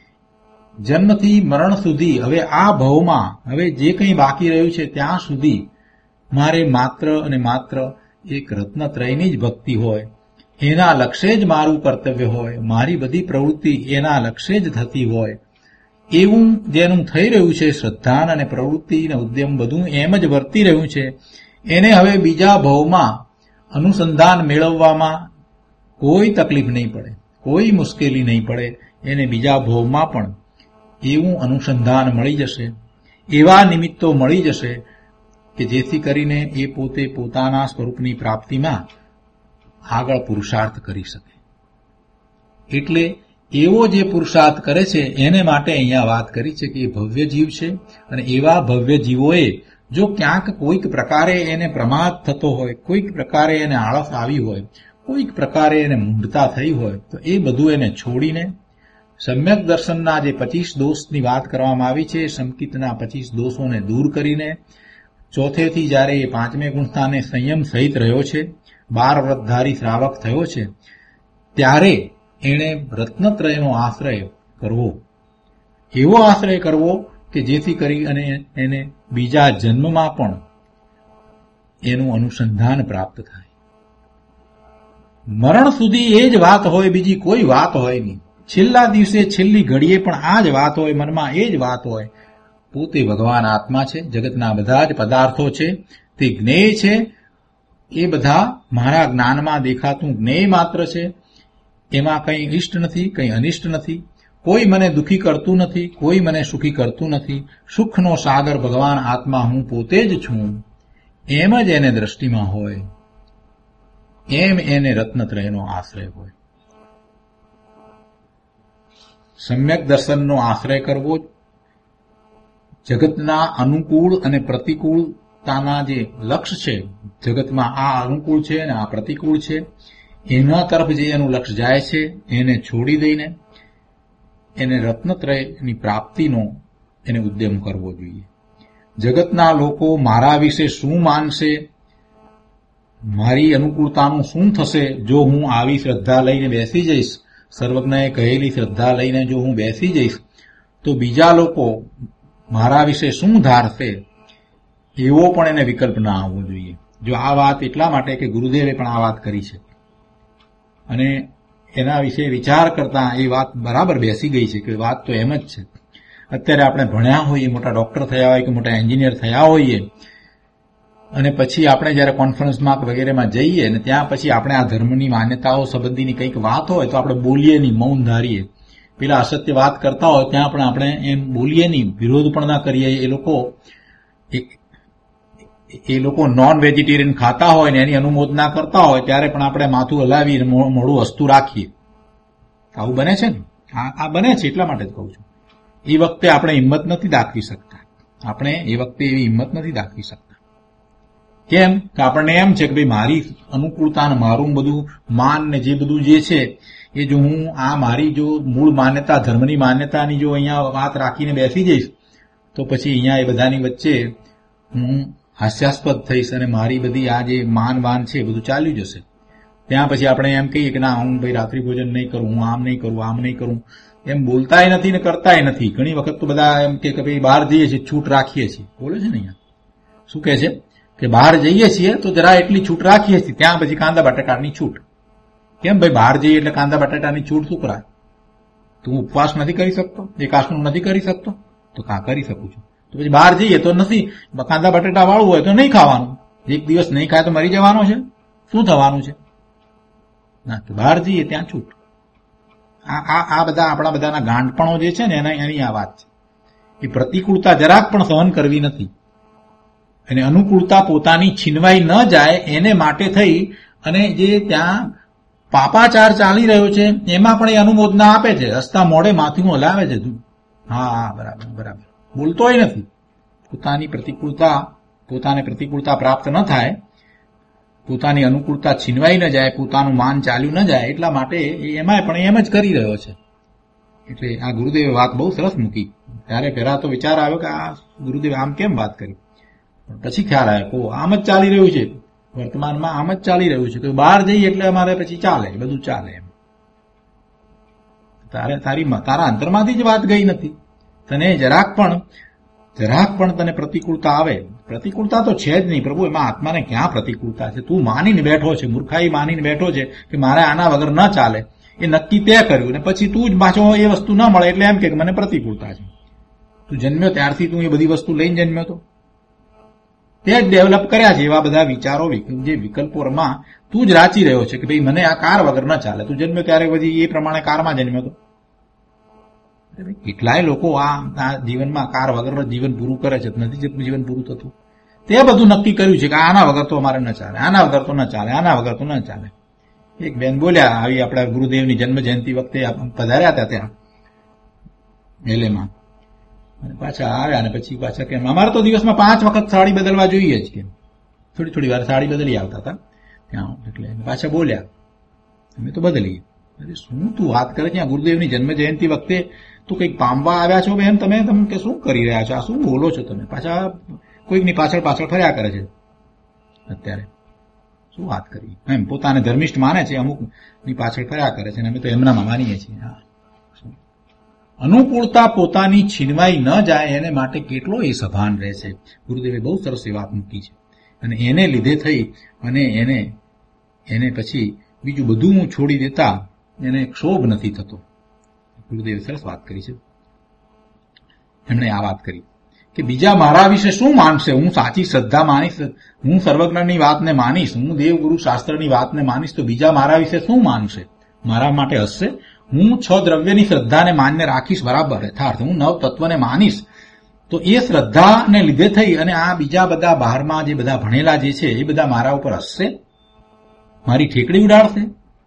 જન્મથી મરણ સુધી હવે આ ભવમાં હવે જે કંઈ બાકી રહ્યું છે ત્યાં સુધી મારે માત્ર અને માત્ર એક રત્નત્રયની જ ભક્તિ હોય, એના લક્ષ્ય જ મારું કર્તવ્ય હોય, મારી બધી પ્રવૃત્તિ એના લક્ષ્ય જ થતી હોય, એવું જેનું થઈ રહ્યું છે, શ્રદ્ધાન અને પ્રવૃત્તિ અને ઉદ્યમ બધું એમ જ વર્તી રહ્યું છે, એને હવે બીજા ભવમાં અનુસંધાન મેળવવામાં કોઈ તકલીફ નહીં પડે, કોઈ મુશ્કેલી નહીં પડે. એને બીજા ભવમાં પણ એવું અનુસંધાન મળી જશે, એવા નિમિત્તો મળી જશે કે જેથી કરીને એ પોતે પોતાના સ્વરૂપની પ્રાપ્તિમાં આગળ પુરુષાર્થ કરી શકે. એટલે એવો જે પુરુષાર્થ કરે છે એને માટે અહીંયા વાત કરી છે કે એ ભવ્ય જીવ છે. અને એવા ભવ્ય જીવોએ જો ક્યાંક કોઈક પ્રકારે એને પ્રમાદ થતો હોય, કોઈક પ્રકારે એને આળસ આવી હોય, કોઈક પ્રકારે એને મૂઢતા થઈ હોય, તો એ બધું એને છોડીને સમ્યક દર્શનના જે પચીસ દોષની વાત કરવામાં આવી છે, સંકિતના પચીસ દોષોને દૂર કરીને ચોથેથી જ્યારે એ પાંચમે ગુણસ્થાને સંયમ સહિત રહ્યો છે, બાર વ્રતધારી શ્રાવક થયો છે, ત્યારે એણે રત્નત્રયનો આશ્રય કરવો, એવો આશ્રય કરવો કે જેથી કરી અને એને બીજા જન્મમાં પણ એનું અનુસંધાન પ્રાપ્ત થાય. મરણ સુધી એ જ વાત હોય, બીજી કોઈ વાત હોય નહીં. છેલ્લા દિવસે છેલ્લી ઘડીએ પણ આ જ વાત હોય, મનમાં એ જ વાત હોય. પોતે ભગવાન આત્મા છે, જગતના બધા જ પદાર્થો છે તે જ્ઞેય છે, એ બધા મારા જ્ઞાનમાં દેખાતું જ્ઞેય માત્ર છે. એમાં કંઈ ઇષ્ટ નથી, કંઈ અનિષ્ટ નથી, કોઈ મને દુઃખી કરતું નથી, કોઈ મને સુખી કરતું નથી. સુખનો સાગર ભગવાન આત્મા હું પોતે જ છું, એમ જ એને દ્રષ્ટિમાં હોય, એમ એને રત્નત્રયનો આશ્રય હોય. સમ્યક દર્શનનો આશ્રય કરવો, જગતના અનુકૂળ અને પ્રતિકૂળતાના જે લક્ષ્ય છે, જગતમાં આ અનુકૂળ છે અને આ પ્રતિકૂળ છે, એના તરફ જે એનું લક્ષ્ય જાય છે એને છોડી દઈને એને રત્નત્રયની પ્રાપ્તિનો એને ઉદ્યમ કરવો જોઈએ. જગતના લોકો મારા વિશે શું માનશે, મારી અનુકૂળતાનું શું થશે જો હું આવી શ્રદ્ધા લઈને બેસી જઈશ, સર્વજ્ઞએ કહેલી શ્રદ્ધા લઈને જો હું બેસી જઈશ તો બીજા લોકો મારા વિશે શું ધારશે, એવો પણ એને વિકલ્પ ના આવવો જોઈએ. જો આ વાત એટલા માટે કે ગુરુદેવે પણ આ વાત કરી છે અને એના વિશે વિચાર કરતા એ વાત બરાબર બેસી ગઈ છે કે વાત તો એમ જ છે. અત્યારે આપણે ભણ્યા હોઈએ, મોટા ડોક્ટર થયા હોય કે મોટા એન્જિનિયર થયા હોઈએ, અને પછી આપણે જયારે કોન્ફરન્સમાં વગેરેમાં જઈએ અને ત્યાં પછી આપણે આ ધર્મની માન્યતાઓ સંબંધીની કંઈક વાત હોય તો આપણે બોલીએ નહીં, મૌન ધારીએ. પેલા અસત્ય વાત કરતા હોય ત્યાં પણ આપણે એમ બોલીએ નહીં, વિરોધ પણ ના કરીએ. એ લોકો એ લોકો નોન વેજીટેરિયન ખાતા હોય ને એની અનુમોદના કરતા હોય ત્યારે પણ આપણે માથું હલાવીને મોડું હસતું રાખીએ. આવું બને છે ને, આ બને છે. એટલા માટે જ કહું છું, એ વખતે આપણે હિંમત નથી દાખવી શકતા. આપણે એ વખતે એવી હિંમત નથી દાખવી શકતા. કેમ કે આપણને એમ છે કે ભાઈ મારી અનુકૂળતા ને મારું બધું માન ને જે બધું જે છે એ જો હું આ મારી જો મૂળ માન્યતા, ધર્મની માન્યતાની જો અહીંયા વાત રાખીને બેસી જઈશ તો પછી અહીંયા એ બધાની વચ્ચે હું હાસ્યાસ્પદ થઈશ અને મારી બધી આ જે માન વાન છે એ બધું ચાલ્યું જશે. ત્યાં પછી આપણે એમ કહીએ કે ના, હું ભાઈ રાત્રિ ભોજન નહીં કરું, હું આમ નહીં કરું, આમ નહીં કરું, એમ બોલતાય નથી ને કરતાય નથી. ઘણી વખત તો બધા એમ કે ભાઈ બહાર જઈએ છીએ, છૂટ રાખીએ છીએ. બોલે છે ને અહીંયા શું કે છે કે બહાર જઈએ છીએ તો જરા એટલી છૂટ રાખીએ છીએ, ત્યાં પછી કાંદા બટાટાની છૂટ. કેમ ભાઈ બહાર જઈએ એટલે કાંદા બટાટાની છૂટ શું કરાય? તું ઉપવાસ નથી કરી શકતો, એકાસનું નથી કરી શકતો? તો કાં કરી શકું છું. તો પછી બહાર જઈએ તો નથી, કાંદા બટાટા વાળું હોય તો નહીં ખાવાનું. એક દિવસ નહીં ખાય તો મરી જવાનો છે, શું થવાનું છે? ના, તો બહાર જઈએ ત્યાં છૂટ. આ આ બધા આપણા બધાના ગાંડપણો જે છે ને એના એની આ વાત છે. એ પ્રતિકૂળતા જરાક પણ સહન કરવી નથી અને અનુકૂળતા પોતાની છીનવાઈ ન જાય એને માટે થઈ અને જે ત્યાં પાપાચાર ચાલી રહ્યો છે એમાં પણ એ અનુમોદના આપે છે. હસતા મોડે માથું હલાવે છે. હા હા બરાબર બરાબર, બોલતોય નથી. પોતાની પ્રતિકૂળતા પોતાને પ્રતિકૂળતા પ્રાપ્ત ન થાય, પોતાની અનુકૂળતા છીનવાઈ ન જાય, પોતાનું માન ચાલ્યું ન જાય, એટલા માટે એમાં પણ એમ જ કરી રહ્યો છે. એટલે આ ગુરુદેવે વાત બહુ સરસ મૂકી. ત્યારે પહેલા તો વિચાર આવ્યો કે આ ગુરુદેવે આમ કેમ વાત કરી, પછી ખ્યાલ આવ્યો આમ જ ચાલી રહ્યું છે, વર્તમાનમાં આમ જ ચાલી રહ્યું છે કે બહાર જઈએ એટલે અમારે પછી ચાલે, બધું ચાલે એમ. તારે તારી તારા અંતરમાંથી જ વાત ગઈ નથી. તને જરાક પણ જરાક પણ તને પ્રતિકૂળતા આવે, પ્રતિકૂળતા તો છે જ નહીં પ્રભુ, એમાં આત્માને ક્યાં પ્રતિકૂળતા છે? તું માનીને બેઠો છે, મૂર્ખાઈ માનીને બેઠો છે કે મારે આના વગર ન ચાલે, એ નક્કી તે કર્યું ને પછી તું જ પાછો એ વસ્તુ ન મળે એટલે એમ કે મને પ્રતિકૂળતા છે. તું જન્મ્યો ત્યારથી તું એ બધી વસ્તુ લઈને જન્મ્યો તો, તે જ ડેવલપ કર્યા છે એવા બધા વિચારો, જે વિકલ્પોમાં તું જ રાચી રહ્યો છે કે ભાઈ મને આ કાર વગર ન ચાલે. તું જન્મ્યો ત્યારે બધી એ પ્રમાણે કારમાં જન્મ્યો હતો. કેટલાય લોકો આ જીવનમાં કાર વગર જીવન પૂરું કરે છે, નથી જીવન પૂરું થતું. તે બધું નક્કી કર્યું છે કે આના વગર તો અમારે ન ચાલે, આના વગર તો ન ચાલે, આના વગર તો ન ચાલે. એક બેન બોલ્યા, આવી આપણા ગુરુદેવની જન્મ જયંતિ વખતે પધાર્યા હતા ત્યાં મેલેમાં, અને પાછા આવ્યા અને પછી પાછા કેમ અમારે તો દિવસમાં પાંચ વખત સાડી બદલવા જોઈએ જ, કેમ થોડી થોડી વાર સાડી બદલી આવતા હતા ત્યાં. એટલે પાછા બોલ્યા અમે તો બદલીએ. શું તું વાત કરે છે? ગુરુદેવની જન્મ જયંતિ વખતે તું કંઈક પામવા આવ્યા છો બેન, તમે તમે કે શું કરી રહ્યા છો? આ શું બોલો છો તમે? પાછા કોઈકની પાછળ પાછળ ફર્યા કરે છે. અત્યારે શું વાત કરી? એમ પોતાને ધર્મિષ્ઠ માને છે, અમુક ની પાછળ ફર્યા કરે છે, અમે તો એમનામાં માનીએ છીએ. હા, અનુકૂળતા પોતાની છીનવાઈ ન જાય એને માટે કેટલો એ સભાન રહે છે. ગુરુદેવે બહુ સરસ એ વાત મૂકી છે અને એને લીધે થઈ અને એને એને પછી બીજું બધું હું છોડી દેતા એને ક્ષોભ નથી થતો. ગુરુદેવે સરસ વાત કરી છે. એમણે આ વાત કરી કે બીજા મારા વિશે શું માનશે? હું સાચી શ્રદ્ધા માનીશ, હું સર્વજ્ઞની વાતને માનીશ, હું દેવગુરુ શાસ્ત્રની વાતને માનીશ, તો બીજા મારા વિશે શું માનશે? મારા માટે હસશે? હું છ દ્રવ્યની શ્રદ્ધાને માન્ય રાખીશ, બરાબર યથાર્થ. હું નવ તત્વને માનીશ, તો એ શ્રદ્ધાને લીધે થઈ અને આ બીજા બધા બહારમાં જે બધા ભણેલા જે છે એ બધા મારા ઉપર હસશે, મારી ઠેકડી ઉડાડશે?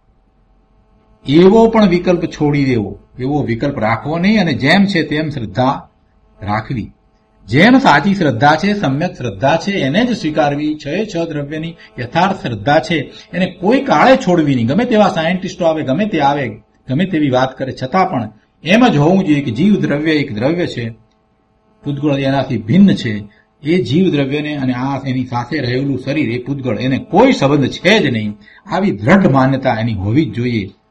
એવો પણ વિકલ્પ છોડી દેવો, એવો વિકલ્પ રાખવો નહીં અને જેમ છે તેમ શ્રદ્ધા રાખવી. જેમ સાચી શ્રદ્ધા છે, સમ્યક શ્રદ્ધા છે, એને જ સ્વીકારવી. છ છ દ્રવ્યની યથાર્થ શ્રદ્ધા છે એને કોઈ કાળે છોડવી નહીં. ગમે તેવા સાયન્ટિસ્ટો આવે, ગમે તે આવે, ગમે તેવી વાત કરે, છતાં પણ એમ જ હોવું જોઈએ કે જીવ દ્રવ્ય એક દ્રવ્ય છે, પૂતગળ એનાથી ભિન્ન છે. એ જીવ દ્રવ્યને અને આ એની સાથે રહેલું શરીર એ પૂતગળ, એને કોઈ સંબંધ છે જ નહીં. આવી દ્રઢ માન્યતા એની હોવી જ જોઈએ.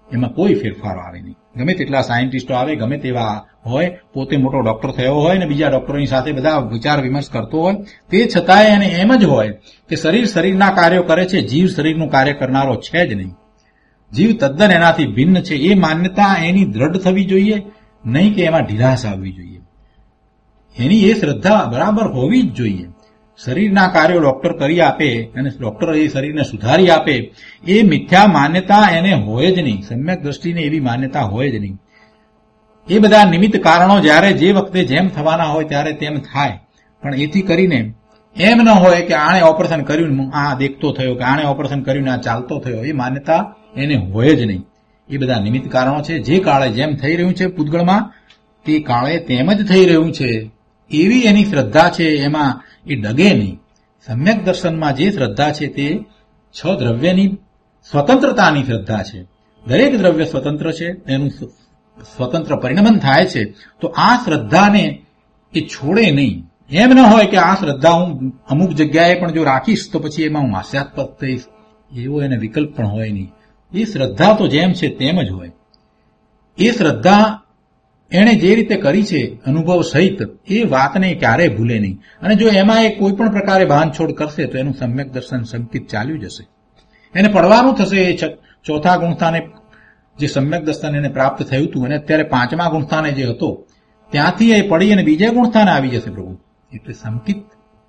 એમાં કોઈ ફેરફારો આવે નહીં. ગમે તેટલા સાયન્ટિસ્ટો આવે, ગમે તેવા હોય, પોતે મોટો ડોક્ટર થયો હોય ને બીજા ડોક્ટરોની સાથે બધા વિચાર વિમર્શ કરતો હોય, તે છતાંય એને એમ જ હોય કે શરીર શરીરના કાર્યો કરે છે, જીવ શરીરનું કાર્ય કરનારો છે જ નહીં. જીવ તદ્દન એનાથી ભિન્ન છે. એ માન્યતા એની દ્રઢ થવી જોઈએ, નહીં કે એમાં ઢીલાસ આવવી જોઈએ. એની એ શ્રદ્ધા બરાબર હોવી જ જોઈએ. શરીરના કાર્યો ડોક્ટર કરી આપે અને ડોક્ટર એ શરીરને સુધારી આપે, એ મિથ્યા માન્યતા એને હોય જ નહીં. સમ્યક દ્રષ્ટિને એવી માન્યતા હોય જ નહીં. એ બધા નિમિત્ત કારણો જ્યારે જે વખતે જેમ થવાના હોય ત્યારે તેમ થાય, પણ એથી કરીને એમ ન હોય કે આણે ઓપરેશન કર્યું આ દેખતો થયો, કે આણે ઓપરેશન કર્યું આ ચાલતો થયો. એ માન્યતા એને હોય જ નહીં. એ બધા નિમિત્ત કારણો છે. જે કાળે જેમ થઈ રહ્યું છે પૂતગળમાં, તે કાળે તેમ જ થઈ રહ્યું છે, એવી એની શ્રદ્ધા છે. એમાં એ ડગે નહીં. સમ્યક દર્શનમાં જે શ્રદ્ધા છે તે છ દ્રવ્યની સ્વતંત્રતાની શ્રદ્ધા છે. દરેક દ્રવ્ય સ્વતંત્ર છે, તેનું સ્વતંત્ર પરિણમન થાય છે. તો આ શ્રદ્ધાને એ છોડે નહીં. એમ ન હોય કે આ શ્રદ્ધા હું અમુક જગ્યાએ પણ જો રાખીશ તો પછી એમાં હું હાસ્યાસ્પદ થઈશ, એવો એને વિકલ્પ પણ હોય નહીં. એ શ્રદ્ધા તો જેમ છે તેમ જ હોય. એ શ્રદ્ધા એણે જે રીતે કરી છે અનુભવ સહિત, એ વાતને ક્યારેય ભૂલે નહીં. અને જો એમાં એ કોઈ પણ પ્રકારે બાંધછોડ કરશે તો એનું સમ્યક દર્શન સંકિત ચાલ્યું જશે. એને પડવાનું થશે. એ ચોથા ગુણસ્થાને જે સમ્યક દર્શન એને પ્રાપ્ત થયું હતું, અને અત્યારે પાંચમા ગુણસ્થાને જે હતો ત્યાંથી એ પડી અને બીજા ગુણસ્થાને આવી જશે પ્રભુ. એટલે સંકિત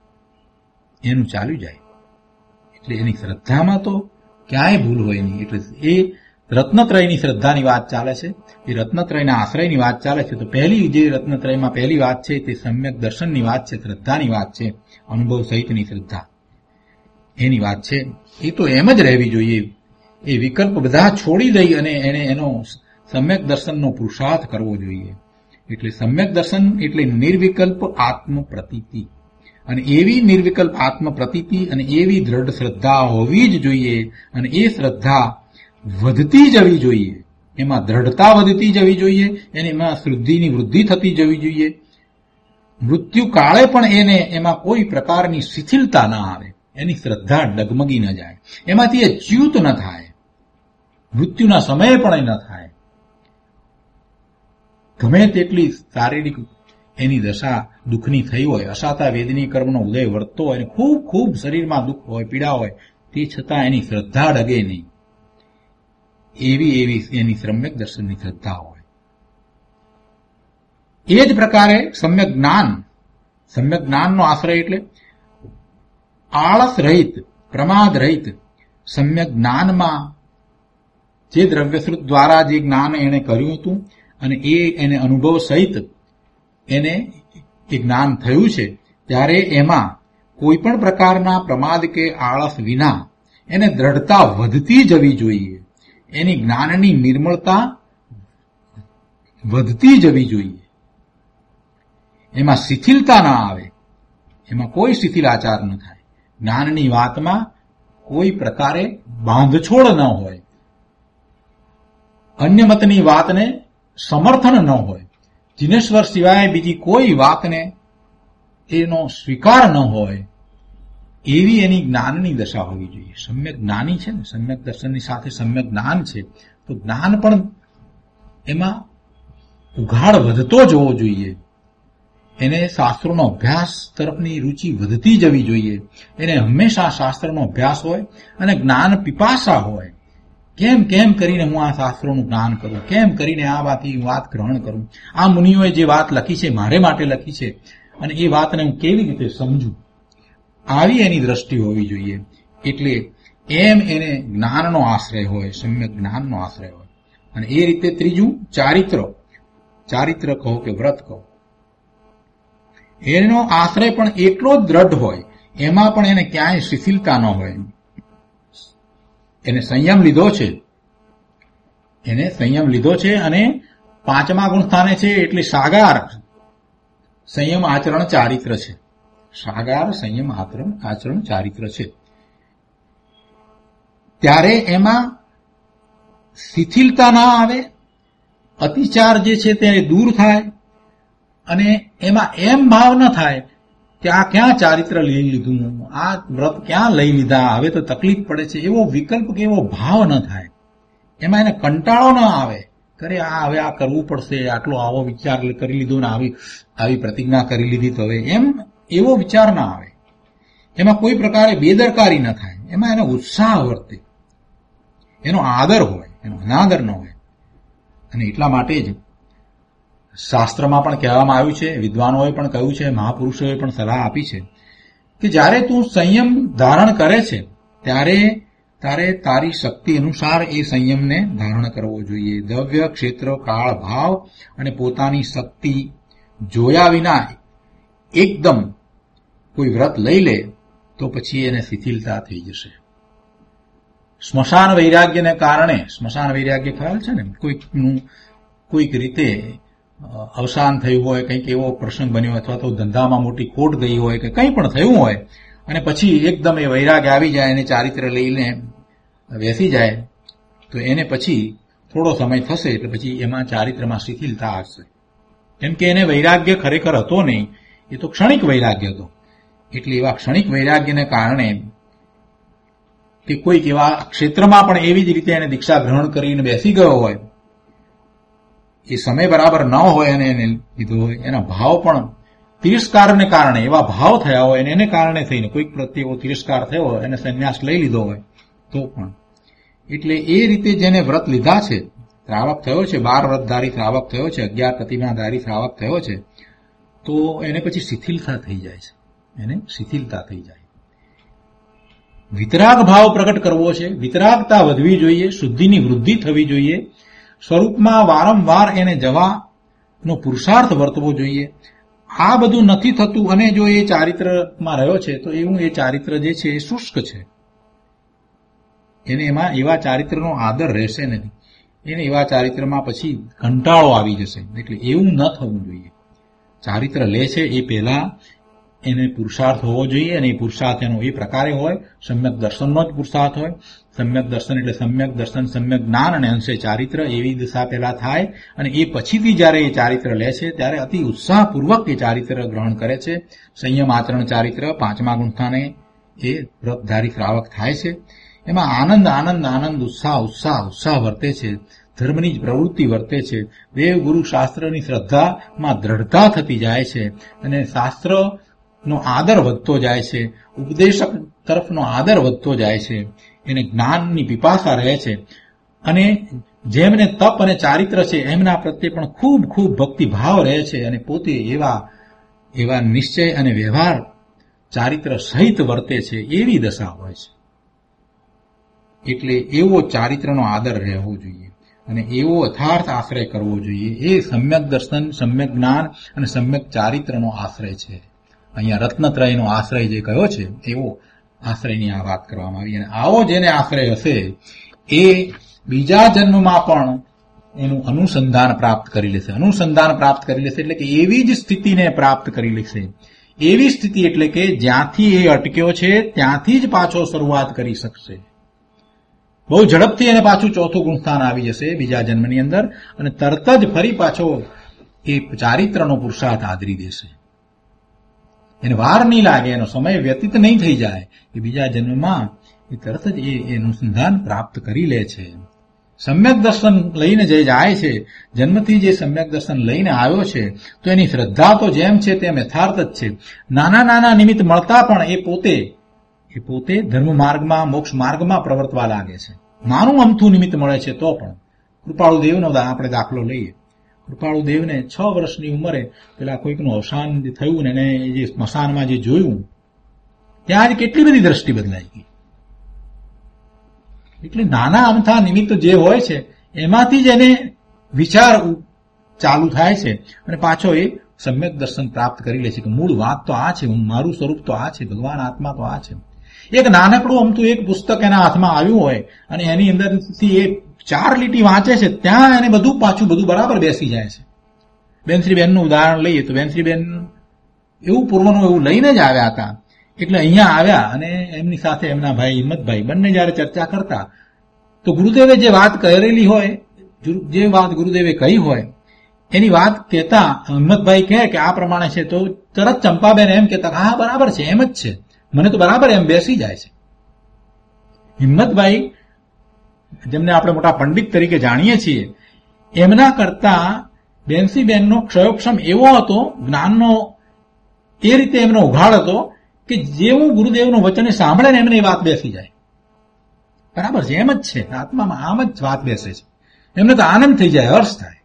એનું ચાલ્યું જાય. એટલે એની શ્રદ્ધામાં તો ક્યાંય ભૂલ હોય નહીં. એટલે એ રત્નત્રયની શ્રદ્ધાની વાત ચાલે છે, એ રત્નત્રયના આશ્રયની વાત ચાલે છે. તો પહેલી જે રત્નત્રયમાં પહેલી વાત છે તે સમ્યક દર્શનની વાત છે, શ્રદ્ધાની વાત છે, અનુભવ સહિતની શ્રદ્ધા એની વાત છે. એ તો એમ જ રહેવી જોઈએ. એ વિકલ્પ બધા છોડી દઈ અને એને એનો સમ્યક દર્શનનો પુરુષાર્થ કરવો જોઈએ. એટલે સમ્યક દર્શન એટલે નિર્વિકલ્પ આત્મ પ્રતીતિ, અને એવી નિર્વિકલ્પ આત્મ પ્રતીતિ અને એવી દ્રઢ શ્રદ્ધા હોવી જ જોઈએ. અને એ શ્રદ્ધા વધતી જવી જોઈએ, એમાં દ્રઢતા વધતી જવી જોઈએ, એમાં શુદ્ધિની વૃદ્ધિ થતી જવી જોઈએ. મૃત્યુ કાળે પણ એને એમાં કોઈ પ્રકારની શિથિલતા ન આવે, એની શ્રદ્ધા ડગમગી ન જાય, એમાંથી એ ચ્યુત ન થાય, મૃત્યુના સમયે પણ એ ન થાય. ગમે તેટલી શારીરિક એની દશા દુઃખની થઈ હોય, અસાતા વેદની કર્મનો ઉદય વર્તતો હોય, ખૂબ ખૂબ શરીરમાં દુઃખ હોય, પીડા હોય, તે છતાં એની શ્રદ્ધા ડગે નહીં. એવી એવી એની સમ્યક દર્શનની શ્રદ્ધા હોય. એ જ પ્રકારે સમ્યક જ્ઞાન, સમ્યક જ્ઞાનનો આશ્રય એટલે આળસ રહિત, પ્રમાદ રહિત સમ્યક જ્ઞાનમાં જે દ્રવ્યશ્રુત દ્વારા જે જ્ઞાન એને કર્યું હતું અને એ એને અનુભવ સહિત એને એ જ્ઞાન થયું છે, ત્યારે એમાં કોઈ પણ પ્રકારના પ્રમાદ કે આળસ વિના એને દ્રઢતા વધતી જવી જોઈએ. એની જ્ઞાનની નિર્મળતા વધતી જવી જોઈએ. એમાં શિથિલતા ના આવે, એમાં કોઈ શિથિલાચાર ન થાય. જ્ઞાનની વાતમાં કોઈ પ્રકારે બાંધછોડ ન હોય, અન્ય મતની વાતને સમર્થન ન હોય, જીનેશ્વર સિવાય બીજી કોઈ વાતને એનો સ્વીકાર ન હોય, એવી એની જ્ઞાનની દશા હોવી જોઈએ. સમ્યક જ્ઞાની છે ને, સમ્યક દર્શનની સાથે સમ્યક જ્ઞાન છે, તો જ્ઞાન પણ એમાં ઉઘાડ વધતો જવો જોઈએ. એને શાસ્ત્રોનો અભ્યાસ તરફની રુચિ વધતી જવી જોઈએ. એને હંમેશા શાસ્ત્રનો અભ્યાસ હોય અને જ્ઞાન પિપાસા હોય. કેમ કેમ કરીને હું આ શાસ્ત્રોનું જ્ઞાન કરું, કેમ કરીને આ વાતની વાત ગ્રહણ કરું, આ મુનિઓએ જે વાત લખી છે મારે માટે લખી છે, અને એ વાતને હું કેવી રીતે સમજું, આવી એની દ્રષ્ટિ હોવી જોઈએ. એટલે એમ એને જ્ઞાનનો આશ્રય હોય, સમ્યક જ્ઞાનનો આશ્રય હોય. અને એ રીતે ત્રીજું ચારિત્ર, ચારિત્ર કહો કે વ્રત કહો, એનો આશ્રય પણ એટલો જ દ્રઢ હોય, એમાં પણ એને ક્યાંય શિથિલતા ન હોય. એને સંયમ લીધો છે, એને સંયમ લીધો છે અને પાંચમા ગુણ સ્થાને છે એટલે સાગાર સંયમ આચરણ ચારિત્ર છે. સાગાર સંયમ આચરણ આચરણ ચારિત્ર છે. ત્યારે એમાં શિથિલતા ના આવે, અતિચાર જે છે તે દૂર થાય, અને એમાં એમ ભાવ ન થાય કે આ ક્યાં ચારિત્ર લઈ લીધું, આ વ્રત ક્યાં લઈ લીધા, હવે તો તકલીફ પડે છે, એવો વિકલ્પ કે એવો ભાવ ન થાય. એમાં એને કંટાળો ન આવે, કરે આ હવે આ કરવું પડશે, આટલો આવો વિચાર કરી લીધો ને આવી આવી પ્રતિજ્ઞા કરી લીધી તો હવે એમ એવો વિચાર ના આવે. એમાં કોઈ પ્રકારે બેદરકારી ન થાય, એમાં એનો ઉત્સાહ વર્તે, એનો આદર હોય, એનો અનાદર ન હોય. અને એટલા માટે જ શાસ્ત્રમાં પણ કહેવામાં આવ્યું છે, વિદ્વાનોએ પણ કહ્યું છે, મહાપુરુષોએ પણ સલાહ આપી છે કે જ્યારે તું સંયમ ધારણ કરે છે ત્યારે તારે તારી શક્તિ અનુસાર એ સંયમને ધારણ કરવો જોઈએ. દ્રવ્ય, ક્ષેત્ર, કાળ, ભાવ અને પોતાની શક્તિ જોયા વિના એકદમ કોઈ વ્રત લઈ લે તો પછી એને શિથિલતા થઈ જશે. સ્મશાન વૈરાગ્યને કારણે, સ્મશાન વૈરાગ્ય ખ્યાલ છે ને, કોઈકનું કોઈક રીતે અવસાન થયું હોય, કંઈક એવો પ્રસંગ બન્યો અથવા તો ધંધામાં મોટી ખોટ ગઈ હોય કે કંઈ પણ થયું હોય અને પછી એકદમ એ વૈરાગ્ય આવી જાય અને ચારિત્ર લઈને બેસી જાય તો એને પછી થોડો સમય થશે એટલે પછી એમાં ચારિત્રમાં શિથિલતા આવશે. કેમ કે એને વૈરાગ્ય ખરેખર હતો નહીં, એ તો ક્ષણિક વૈરાગ્ય હતો. એટલે એવા ક્ષણિક વૈરાગ્યને કારણે કે કોઈક એવા ક્ષેત્રમાં પણ એવી જ રીતે એને દીક્ષા ગ્રહણ કરીને બેસી ગયો હોય, એ સમય બરાબર ન હોય અને એને લીધો હોય, એના ભાવ પણ તિરસ્કારને કારણે એવા ભાવ થયા હોય અને એને કારણે થઈને કોઈક પ્રત્યે એવો તિરસ્કાર થયો હોય, એને સંન્યાસ લઈ લીધો હોય તો પણ. એટલે એ રીતે જેને વ્રત લીધા છે, શ્રાવક થયો છે, બાર વ્રતધારી શ્રાવક થયો છે, અગિયાર પ્રતિમાધારી શ્રાવક થયો છે, તો એને પછી શિથિલતા થઈ જાય છે, એને શિથિલતા થઈ જાય. વિતરાગ ભાવ પ્રગટ કરવો છે, વિતરાગતા વધવી જોઈએ, શુદ્ધિની વૃદ્ધિ થવી જોઈએ, સ્વરૂપમાં વારંવાર એને જવાનો પુરુષાર્થ વર્તવો જોઈએ. આ બધું નથી થતું અને જો એ ચારિત્રમાં રહ્યો છે તો એવું એ ચારિત્ર જે છે એ શુષ્ક છે, એને એમાં એવા ચારિત્રનો આદર રહેશે નહીં, એને એવા ચારિત્રમાં પછી કંટાળો આવી જશે. એટલે એવું ન થવું જોઈએ. ચારિત્ર લે છે એ પહેલા એને પુરુષાર્થ હોવો જોઈએ અને એ પુરુષાર્થ એનો એ પ્રકારે હોય, સમ્યક દર્શનનો જ પુરુષાર્થ હોય. સમ્યક દર્શન એટલે સમ્યક દર્શન, સમ્યક જ્ઞાન અને અંશે ચારિત્ર, એવી દિશા પહેલા થાય અને એ પછીથી જયારે એ ચારિત્ર લે છે ત્યારે અતિ ઉત્સાહપૂર્વક એ ચારિત્ર ગ્રહણ કરે છે. સંયમ આચરણ ચારિત્ર પાંચમા ગુણસ્થાને એ વ્રતધારી શ્રાવક થાય છે. એમાં આનંદ આનંદ આનંદ, ઉત્સાહ ઉત્સાહ ઉત્સાહ વર્તે છે, ધર્મની જ પ્રવૃત્તિ વર્તે છે, દેવ ગુરુ શાસ્ત્રની શ્રદ્ધામાં દ્રઢતા થતી જાય છે અને શાસ્ત્રનો આદર વધતો જાય છે, ઉપદેશક તરફનો આદર વધતો જાય છે, એને જ્ઞાનની પીપાસા રહે છે અને જેમને તપ અને ચારિત્ર છે એમના પ્રત્યે પણ ખૂબ ખૂબ ભક્તિભાવ રહે છે અને પોતે એવા એવા નિશ્ચય અને વ્યવહાર ચારિત્ર સહિત વર્તે છે, એવી દશા હોય છે. એટલે એવો ચારિત્રનો આદર રહેવો જોઈએ અને એવો યથાર્થ આશ્રય કરવો જોઈએ. એ સમ્યક દર્શન, સમ્યક જ્ઞાન અને સમ્યક ચારિત્રનો આશ્રય છે. અહીંયા રત્નત્રયનો આશ્રય જે કયો છે એવો આશ્રયની આ વાત કરવામાં આવી. અને આવો જેને આશ્રય હશે એ બીજા જન્મમાં પણ એનું અનુસંધાન પ્રાપ્ત કરી લેશે. અનુસંધાન પ્રાપ્ત કરી લેશે એટલે કે એવી જ સ્થિતિને પ્રાપ્ત કરી લેશે. એવી સ્થિતિ એટલે કે જ્યાંથી એ અટક્યો છે ત્યાંથી જ પાછો શરૂઆત કરી શકશે. બહુ ઝડપથી એને પાછું ચોથું ગુણસ્થાન આવી જશે બીજા જન્મની અંદર અને તરત જ ફરી પાછો એ ચારિત્રનો પુરુષાર્થ આદરી દેશે. એને વાર નહીં લાગે, એનો સમય વ્યતીત નહીં થઈ જાય કે બીજા જન્મમાં એ તરત જ એ અનુસંધાન પ્રાપ્ત કરી લે છે. સમ્યક દર્શન લઈને જે જાય છે, જન્મથી જે સમ્યક દર્શન લઈને આવ્યો છે તો એની શ્રદ્ધા તો જેમ છે તેમ યથાર્થ જ છે. નાના નાના નિમિત્ત મળતા પણ એ પોતે એ પોતે ધર્મ માર્ગમાં, મોક્ષ માર્ગમાં પ્રવર્તવા લાગે છે. નાનું અમથું નિમિત્ત મળે છે તો પણ. કૃપાળુ દેવનો આપણે દાખલો લઈએ. કૃપાળુ દેવને છ વર્ષની ઉંમરે પેલા કોઈકનું અવસાન થયું ને એને જે સ્મશાનમાં જે જોયું ત્યાં જ કેટલી બધી દ્રષ્ટિ બદલાઈ ગઈ. એટલે નાના અમથા નિમિત્ત જે હોય છે એમાંથી જ એને વિચાર ચાલુ થાય છે અને પાછો એ સમ્યક દર્શન પ્રાપ્ત કરી લે છે કે મૂળ વાત તો આ છે, હું મારું સ્વરૂપ તો આ છે, ભગવાન આત્મા તો આ છે. એક નાનકડું અમથું એક પુસ્તક એના હાથમાં આવ્યું હોય અને એની અંદરથી એ ચાર લીટી વાંચે છે ત્યાં એને બધું પાછું બધું બરાબર બેસી જાય છે. બેનશ્રીબેનનું ઉદાહરણ લઈએ તો બેનશ્રીબેન એવું પૂર્વનું એવું લઈને જ આવ્યા હતા. એટલે અહીંયા આવ્યા અને એમની સાથે એમના ભાઈ હિંમતભાઈ બંને જયારે ચર્ચા કરતા તો ગુરુદેવે જે વાત કરેલી હોય, જે વાત ગુરુદેવે કહી હોય એની વાત કહેતા હિંમતભાઈ કહે કે આ પ્રમાણે છે તો તરત ચંપાબેન એમ કહેતા હા બરાબર છે, એમ જ છે, મને તો બરાબર એમ બેસી જાય છે. હિંમતભાઈ જેમને આપણે મોટા પંડિત તરીકે જાણીએ છીએ, એમના કરતા બેન્સીબેનનો ક્ષયોક્ષમ એવો હતો, જ્ઞાનનો એ રીતે એમનો ઉઘાડ હતો કે જેવું ગુરુદેવનું વચન સાંભળે ને એમને એ વાત બેસી જાય. બરાબર છે, એમ જ છે, આત્મામાં આમ જ વાત બેસે છે. એમને તો આનંદ થઈ જાય, હર્ષ થાય.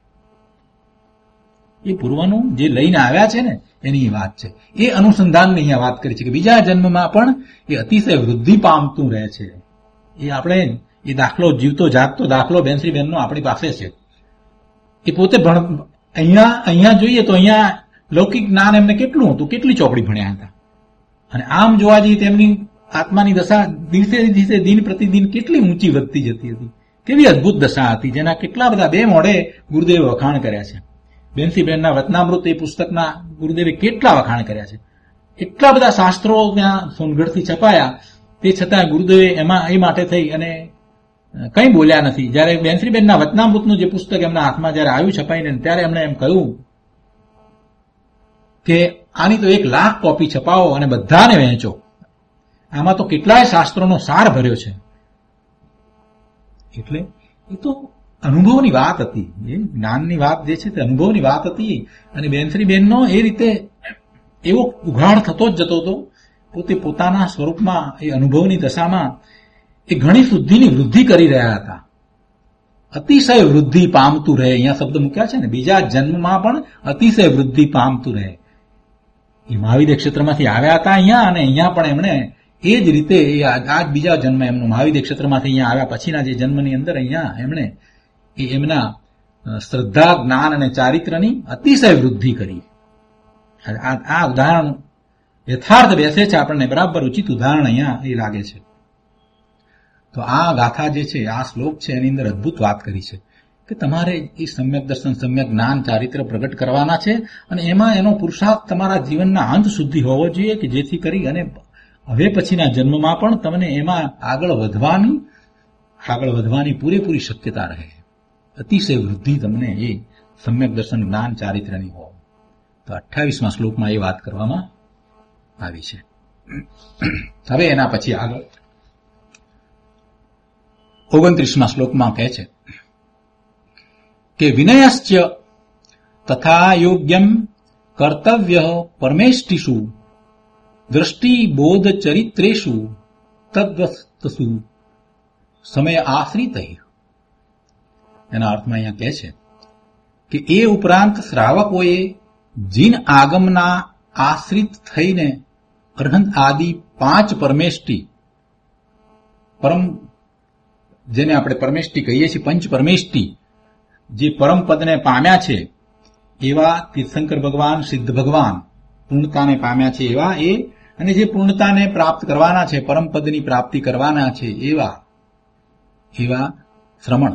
એ પૂર્વનું જે લઈને આવ્યા છે ને એની વાત છે. એ અનુસંધાનની અહીંયા વાત કરી છે કે બીજા જન્મમાં પણ એ અતિશય વૃદ્ધિ પામતું રહે છે. એ આપણે એ દાખલો, જીવતો જાગતો દાખલો બેન્સીબેનનો આપણી પાસે છે. એ પોતે ભણ અહીંયા અહીંયા જોઈએ તો અહીંયા લૌકિક જ્ઞાન એમને કેટલું હતું, કેટલી ચોપડી ભણ્યા હતા. અને આમ જોવા જઈએ તેમની આત્માની દશા દિવસે દિવસે દિન પ્રતિદિન કેટલી ઊંચી વધતી જતી હતી. કેવી અદભુત દશા હતી, જેના કેટલા બધા બે મોઢે ગુરુદેવે વખાણ કર્યા છે. બેન્સીબેનના વચનામૃત એ પુસ્તકના ગુરુદેવે કેટલા વખાણ કર્યા છે. એટલા બધા શાસ્ત્રો ત્યાં સોનગઢથી છપાયા, તે છતાં ગુરુદેવે એમાં એ માટે થઈ અને કંઈ બોલ્યા નથી. જયારે બેન્સીબેનના વચનામૃતનું જે પુસ્તક એમના હાથમાં જયારે આવ્યું છપાઈને, ત્યારે એમણે એમ કહ્યું કે આની તો એક લાખ કોપી છપાવો અને બધાને વહેંચો. આમાં તો કેટલાય શાસ્ત્રોનો સાર ભર્યો છે. એટલે એ તો અનુભવની વાત હતી. એ જ્ઞાનની વાત જે છે તે અનુભવની વાત હતી. અને બેન્સીબેનનો એ રીતે એવો ઉઘાડ થતો જ જતો હતો. પોતે પોતાના સ્વરૂપમાં એ અનુભવની દશામાં એ ઘણી શુદ્ધિની વૃદ્ધિ કરી રહ્યા હતા. અતિશય વૃદ્ધિ પામતું રહે, અહીંયા શબ્દ મૂક્યા છે ને, બીજા જન્મમાં પણ અતિશય વૃદ્ધિ પામતું રહે. એ મહાવિદ્ય ક્ષેત્રમાંથી આવ્યા હતા અહીંયા, અને અહીંયા પણ એમણે એ જ રીતે આજ બીજા જન્મ એમનું મહાવિદ્ય ક્ષેત્રમાંથી અહીંયા આવ્યા પછીના જે જન્મની અંદર અહીંયા એમણે એ એમના શ્રદ્ધા, જ્ઞાન અને ચારિત્રની અતિશય વૃદ્ધિ કરી. આ ઉદાહરણ યથાર્થ બેસે છે આપણને, બરાબર ઉચિત ઉદાહરણ અહીંયા એ લાગે છે. તો આ ગાથા જે છે, આ શ્લોક છે, એની અંદર અદભુત વાત કરી છે કે તમારે એ સમ્યક દર્શન, સમ્યક જ્ઞાન, ચારિત્ર પ્રગટ કરવાના છે. અને એમાં એનો પુરુષાર્થ તમારા જીવનના અંત સુધી હોવો જોઈએ કે જેથી કરી અને હવે પછીના જન્મમાં પણ તમને એમાં આગળ વધવાની આગળ વધવાની પૂરેપૂરી શક્યતા રહે. અતિશય વૃદ્ધિ તમને એ સમ્યક દર્શન, જ્ઞાન, ચારિત્રની હોય. તો અઠ્ઠાવીસમાં શ્લોકમાં એ વાત કરવામાં આવી છે. હવે એના પછી આગળ ઓગણત્રીસમાં શ્લોકમાં કહે છે કે વિનયશ્ચ તથા યોગ્યમ કર્તવ્ય પરમેષ્ટિષુ દ્રષ્ટિબોધ ચરિત્રેષુ તદ્વસ્તુ સમય આશ્રિત. એના અર્થમાં અહીંયા કહે છે કે એ ઉપરાંત શ્રાવકોએ જીન આગમના આશ્રિત થઈને અર્હંત આદિ પાંચ પરમેષ્ટિ, પરમ જેને આપણે પરમેષ્ટિ કહીએ છીએ, પંચ પરમેષ્ટિ, જે પરમ પદને પામ્યા છે એવા તીર્થંકર ભગવાન, સિદ્ધ ભગવાન, પૂર્ણતાને પામ્યા છે એવા એ, અને જે પૂર્ણતાને પ્રાપ્ત કરવાના છે, પરમ પદની પ્રાપ્તિ કરવાના છે એવા એવા શ્રમણ,